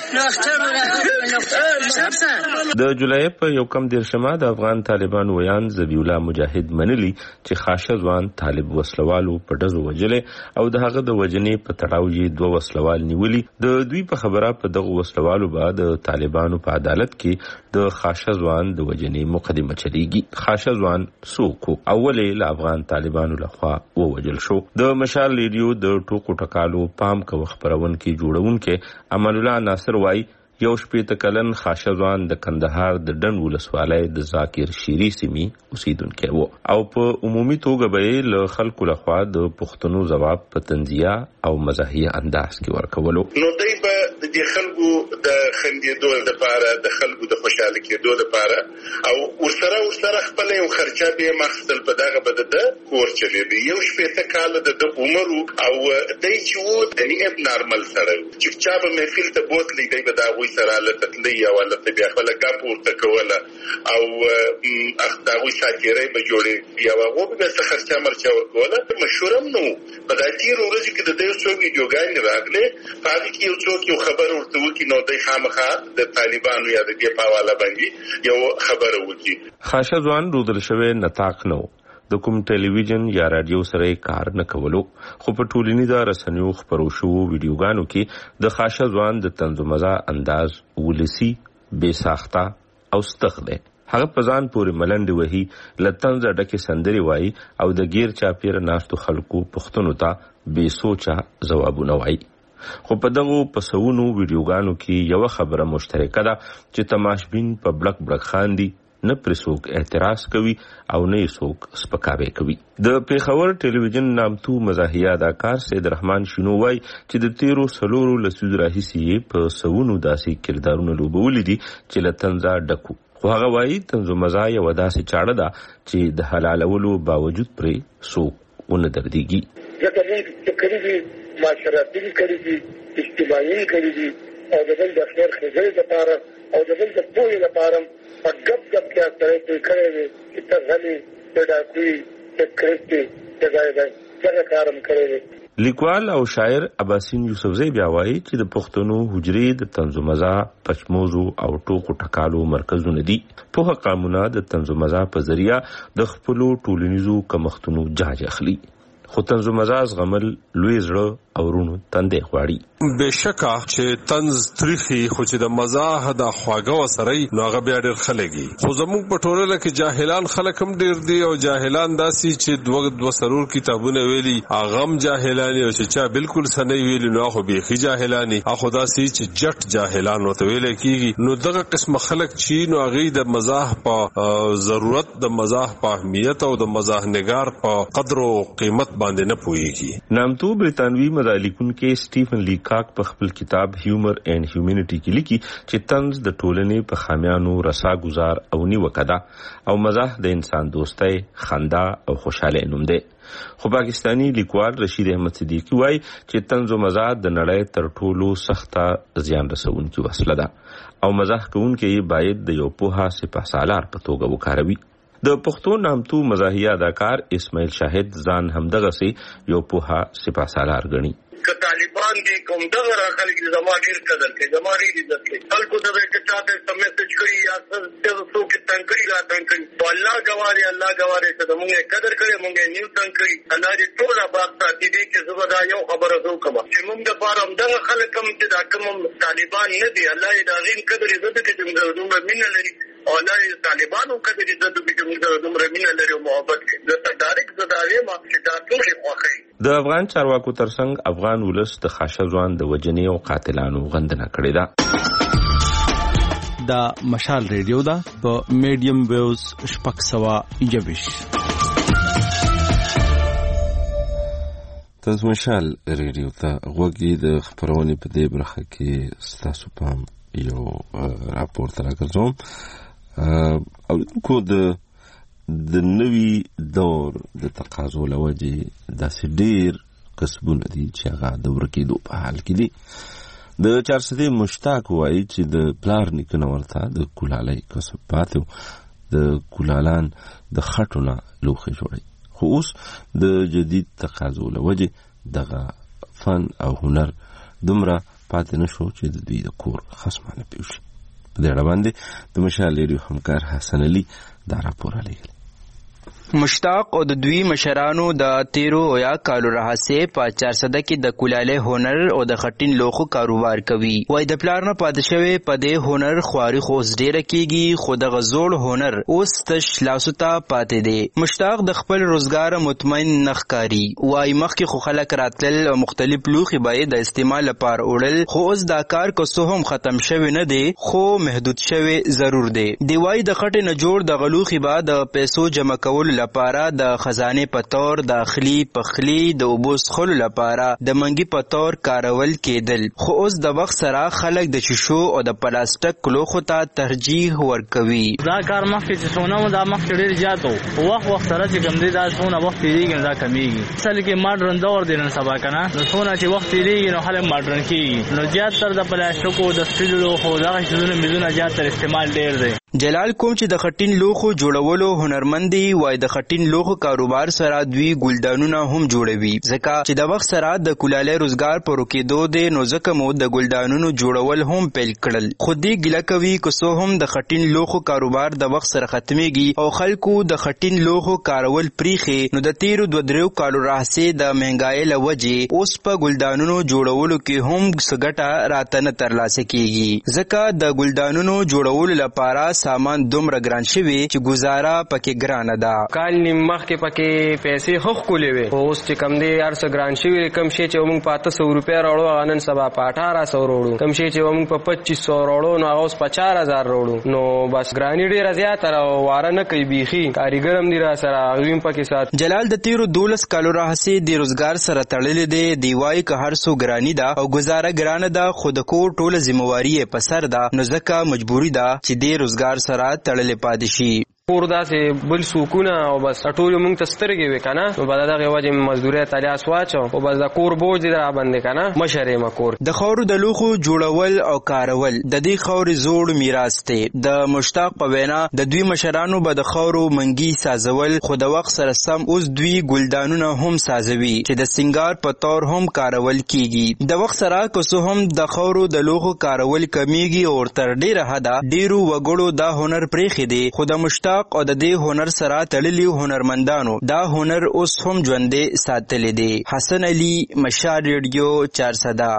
ځوانه د جولای په یو کم دیرشمه د افغان طالبان ویان ذبیح الله مجاهد منلی چې خاشه ځوان طالب وسلوالو په ډزو وجلې او د هغه د وجنې په تړاو یې 2 وسلوال نیولي د دوی په خبره په دغه وسلوالو بعد طالبانو په عدالت کې د خاشه ځوان د وجنې مقدمه چلیږي خاشه ځوان څوک اولې له افغان طالبانو لخوا ووجل شو د مشال ریډیو د ټوکو ټکالو پام کو خبرون کې جوړونکې امان الله ناصر وای یو شپې کلن خاشه ځوان د کندهار د ډن ولسوالۍ د ذاکر شيري سیمې اوسیدونکو وو او په عمومي توګه به له خلکو لخوا د پښتنو جواب په تنزیه او مزاحیه انداز کې ورکولو نو دوی به د خلکو د خندېدو لپاره د خلکو د خوشاله کېدو لپاره او ورسره خپل یو خرچه به مخصل په دغه بده د کور چلېږي یو شپې کال د عمر او دای چې وو د اب نارمل سره چې چا به محفل ته بوتلې دی به دا سره لټتلی او لته بیا خپل ګپ ورته کوله او اخداوی ساتيري به جوړي بیا هغه به څه خرچه مرچه ورکوله مشورم نو په دې تیر ورځ کې د دې څو ویډیوګان راغلي پاتې کې یو څوک خبر ورته وکي نو د خامخا د طالبانو یا د دې په حواله باندې یو خبر وکي خاصه ځوان رودل شوی نتاق نو د کوم ټلویزیون یا رادیو سره کار نه کولو خو په ټولنیزو رسنیو خبرو شو ویډیوګانو کې د خاصه ځوان د طنز مزه انداز ولسی بے ساخته او استخده هغه پزان پورې ملنډ وهي لطنز ډکه سندري وای او د غیر چاپیر ناستو خلکو پښتنو ته بے سوچا جوابونه وای خو په دغه پسونو ویډیوګانو کې یو خبره مشترکه ده چې تماشبین په بلک بلک خاندي نه پرسوک اعتراض کوي او نه سوک سپکاوي کوي د پیښور ټلویزیون نامتو مزاحیه اداکار سید رحمان شینو وای چې د 13 سلورو لسود راهیسي په سونو داسې کردارونه لوبولې دي چې لتنزا ډکو خو هغه وای تنزو مزاحیه وداسې چاړه ده چې د حلالولو باوجود پرې سوک ونه درديږي ځکه موږ کړي معاشرتي کړي اجتماعي کړي او د بل د خیر خدای لپاره او د بل د پوهې لپاره په ګپ ګپ کې سره کوي کړي چې تغلي تداوی تکرتي څنګه کارم کړي لیکوال او شاعر عباسین یوسفزئی بیا وایي چې د پښتنو حجرې د طنز مزه پچموزو او ټوکو ټکالو مرکزونه دي په قانونا د طنز مزه په ذریعہ د خپل ټولنیزو کمختونو جاج اخلي خو طنز مزاج غمل لوی زړه او رونو تندې خواړي بشکا چې طنز تریخي خو چې د مزاح د خواګه وسري نو هغه بیا ډېر خلګي خو زموږ په ټوله کې جاهلان خلک هم ډېر دي او جاهلان داسي چې دوه سرور کتابونه ویلي اغم جاهلانی او چې چا بالکل سنې ویلي نو خو به جاهلانی اخو داسي چې جټ جاهلان وته ویل کیږي نو دغه قسم خلک چې نو هغه د مزاح په ضرورت د مزاح په اهمیت او د مزاح نگار په قدر او قیمت باندې نه پوهیږي نامتو برتانوي مدارلیکون کې سټیفن لیکاک په خپل کتاب هیومر اینڈ هیومینټی کې لیکي چې طنز د ټولنې په خامیانو رسا گزار او نیوکه ده او مزاح د انسان دوستۍ خندا او خوشاله نوم دی خو پاکستانی لیکوال رشید احمد صدیقی وایي چې طنز او مزاح د نړۍ تر ټولو سخته زیان رسونکي وسله ده او مزاح کوونکي باید د یو پوها سپاسالار په توګه وکاروي د پښتو نامتو مزاحیه اداکار اسماعیل شاهد ځان همدغه سي یو پوها سپاسالار غني که طالبان دي کوم دغه راخلک د زماډیر قدر کوي زماډیر عزت کوي خلکو ته چې چاته سم میسج کړی یا څه څوک تنګړي را تنګړي الله غواري ته موږ قدر کړی موږ نیو تنګړي الله دې ټول آباد ساتي دې چې زبدا یو خبره وکړه چې موږ د بارم دغه خلک هم چې دا کوم طالبان نه دي الله دې دا غین قدر عزت کوي چې موږ مين لري او الله طالبانو قدر عزت کوي چې موږ مين لري او محبت کوي د ډایرکټ زداوی ما چې دا ټول خوخي د افغان چارواکو ترڅنګ افغان ولس د خاصه ځوان د وجنې او قاتلانو غندنه کړې ده د مشال ریډیو دا په میډیم ویوز شپږ سوا یوش تاسو مشال ریډیو ته غوږی د خبرونه په دې برخه کې ستاسو پام یو راپور تراکزوم او کو د نوي دور د تقاضا لوجه د ډیر کسبونه دي چې هغه د ورکیدو په حال کې دي د 400 مشتاق وایي چې د پلار نکنه ورته د کولالۍ کسب پاتو د کولالان د خټونه لوخي جوړي خو اوس د جدید تقاضا لوجه دغه فن او هنر دومره پاتې نشو چې د دوی د کور خصمانه پیوشي په دې اړه باندې د مشال ریډیو همکار حسن علي دا راپور لګل مشتاق او د دوی مشرانو د 13 او یا کالو راهسه په 400 کې د کولاله هنر او د خټین لوخو کاروبار کوي وای د پلار نه پاد شوی په دې هنر خواري خوس ډیره کیږي خو د غزول هنر اوس تش لاسوتا پاتې دی مشتاق د خپل روزګار مطمئن نخکاری وای مخکې خو خلک راتل مختلف لوخي باید د استعمال لپاره وړل خو اوس دا کار کو هم ختم شوی نه دی خو محدود شوی ضرور دی دی وای د خټې نه جوړ د غلوخي بعد پیسو جمع کول کول لپاره د خزانه په تور د اخلي پخلي د اوبو څښلو لپاره د منګي په تور کارول کېدل، خو اوس د وخت سره خلک د شیشو او د پلاستیک لوښو ته ترجیح ورکوي. دا کار مخکې چې څونه و دا مخکې ډېر زیات و، وخت سره چې کوم دی دا څونه وخت تېرېږي دا کمیږي. اصل کې ماډرن دور دی نن سبا که نه، نو څونه چې وخت تېرېږي نو خلک ماډرن کېږي، نو زیاتتر د پلاستیکو د سټیلو لوښو دغه څیزونه میزونه زیاتتر استعمال ډېر دی. جلال کوم چې د خټین لوښو جوړولو هنرمند دی وای د خټین لوښو کاروبار سره دوی ګلدانونه هم جوړوي، ځکه چې د وخت سره د کولالۍ روزګار په رکېدو دی، نو ځکه مو د ګلدانونو جوړول هم پیل کړل. خو دې ګیله کوي که څو هم د خټین لوښو کاروبار د وخت سره ختمیږي او خلکو د خټین لوښو کارول پریښي، نو د تیرو 2-3 کالو راهیسې د مهنګایۍ له وجې اوس په ګلدانونو جوړولو کې هم څه ګټه راته نه ترلاسه کیږي، ځکه د ګلدانونو جوړولو لپاره سامان دومره ګران شوی چې گزاره پکې ګرانه ده. کال نیم مخکې پکې پیسې خو ښکلې وې، اوس چې کم دی هر څه ګران شوي. کم شی چې موږ په 800 روپۍ راوړو هغه نن سبا په 1800 راوړو، کم شی چې موږ په 2500 راوړو نو هغه اوس په 4000 راوړو. نو بس ګراني ډېره زیاته را واره نه کوي بیخي، کاریګر هم دي را سره هغوی هم پکې سات. جلال د تیرو 12 کالو راهیسې د روزګار سره تړلی دی. دی وایي که هر څو ګراني ده او گزاره ګرانه ده، خو د کور ټوله ذمهواري یې په سر ده، نو ځکه مجبوري ده چې د روزګار سره تړلې پاتې شي. کور داسې بل سکونه او بس ټول موږ ته سترګې وې که نه، نو بعد دغې وجې مزدورۍ ته لاس واچو او بس د کور بوج دې را باندې که نه مشر یم کور. د خاورو د لوښو جوړول او کارول د دې خاورې زوړ میراث دی. د مشتاق په وینا د دوی مشرانو به د خاورو منګي سازول، خو د وخت سره سم اوس دوی ګلدانونه هم سازوي چې د سنگار په تور هم کارول کیږي. د وخت سره که څه هم د خاورو د لوښو کارول کمیږي او تر ډېره حده ډېرو وګړو دا هنر پرېښی دی، خو د مشتاق او د دې هنر سره تړلي هنرمندانو دا هنر اوس هم ژوندی ساتلی دی. حسن علي، مشال ریډیو، چارسده.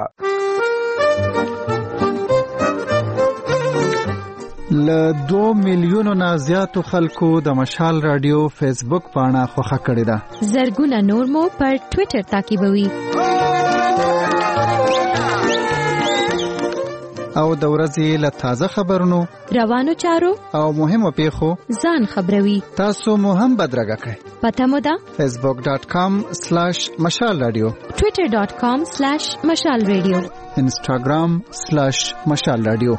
له 2 میلیونو نه زیاتو خلکو د مشال رادیو فیسبوک پاڼه خوښه کړې ده. زرګونه نور مو پر ټویټر تعقیبوي او د ورځې له تازه خبرونو، روانو چارو او مهمو پیښو ځان خبروي. تاسو مو هم بدرګه کړئ. پته مو ده facebook.com/mashalradio، twitter.com/mashalradio، instagram/mashalradio.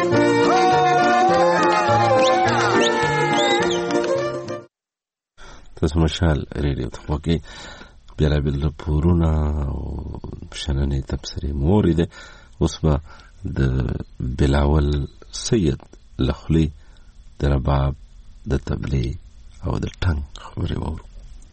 تاسو مشال ریډیو ته وګورئ، بیلابیل راپورونه او شننې تبصرې مورید. اوس به د بلاول سید لخلی د رباب د تبلی او د ټنګ خبرې وورو.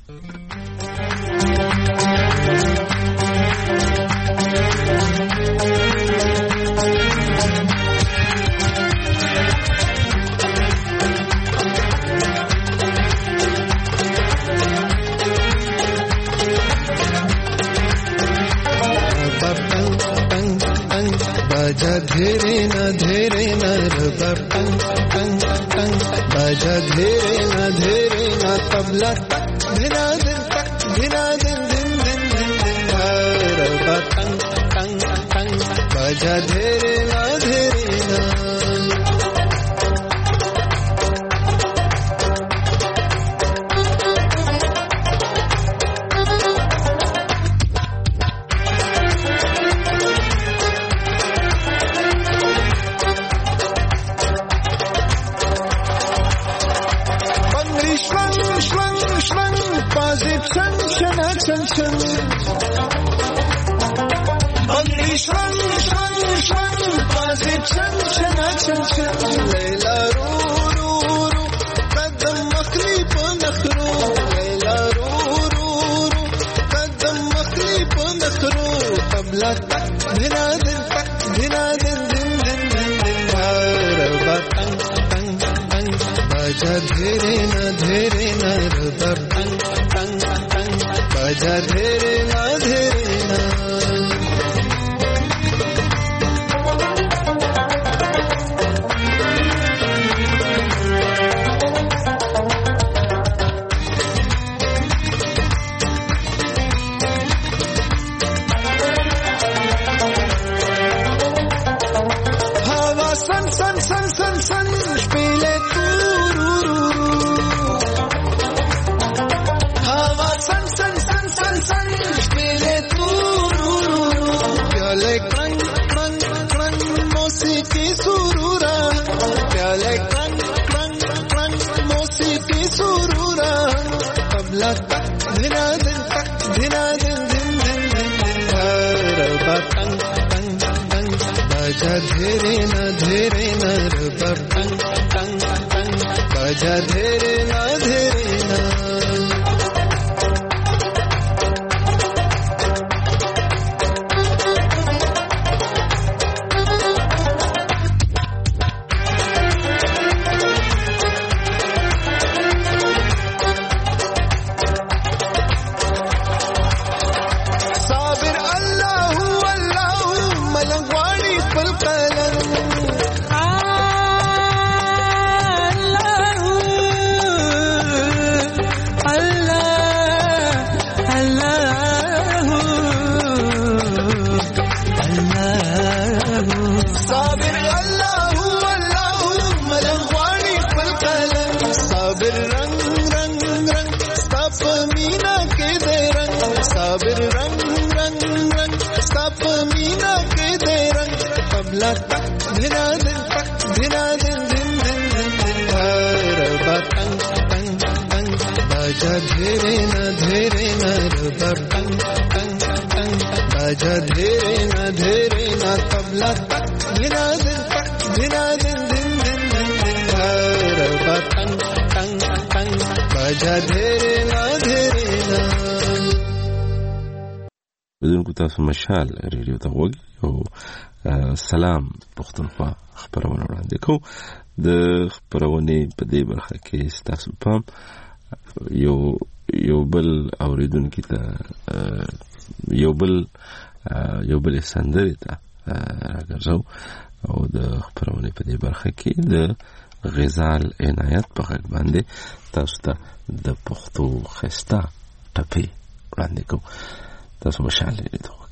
बाजा धेरे न रबा टंग टंग टंग, बाजा धेरे न तबला धिना दिन दिन दिन दिन रबा टंग टंग टंग, बाजा धेरे न Leila ru ru ru, kadam makhli pa nakhru. Leila ru ru ru, kadam makhli pa nakhru. Tabla tak dhina din din din din. Raba tang tang tang, baja dhere na raba tang tang tang, baja dhere na. प्याले टंग टंग टंग मौसीकी सुरूरा प्याले टंग टंग टंग मौसीकी सुरूरा तबला तक धिना दिन दिन रबा टंग टंग टंग बाजा धेरे न रबा टंग टंग टंग बाजा धेरे न مشال ریډیو ته وګورئ او سلام پښتونخوا خبرونه وړاندې کوو. د خبرونې په دې برخه کې تاسو پام یو بل اوریدونکو ته یو بل سندرې ته راګرځو او د خبرونې په دې برخه کې د غزال عنایت په غږ باندې تاسو ته د پښتو خسته ټپې وړاندې کوو. تاسو مشال ریډیو ته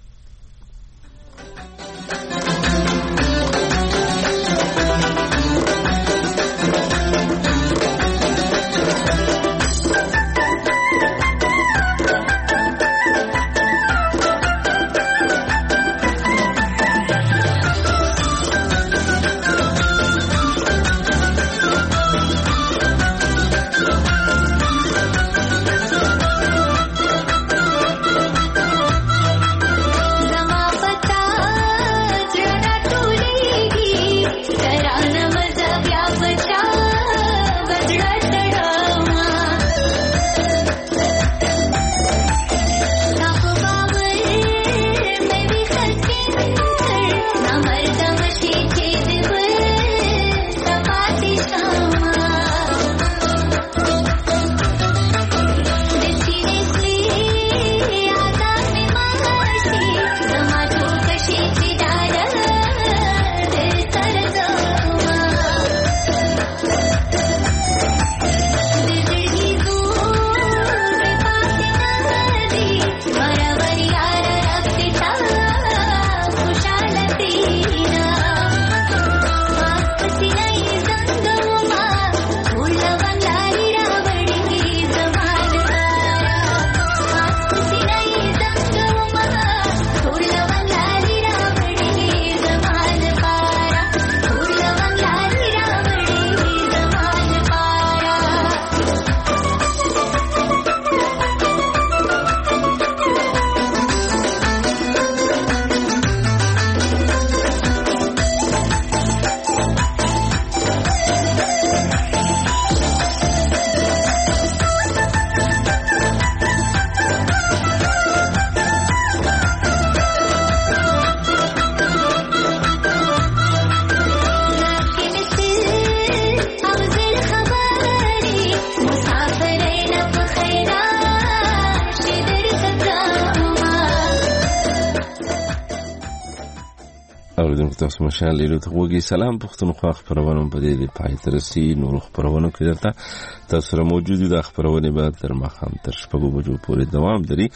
تاسو مشال ریډیو ته وګورئ. سلام پښتونخوا خبرونه په دې پای تر رسي نور خبرونه کې درته تاسو سره موجود دي. خبرونه به تر ماښام تر 6 بجو پورې دوام لري.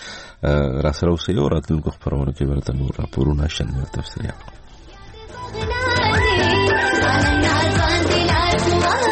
را سره اوسئ او راتلونکو خبرونه کې ورته نور راپورونه شنه تفصیلات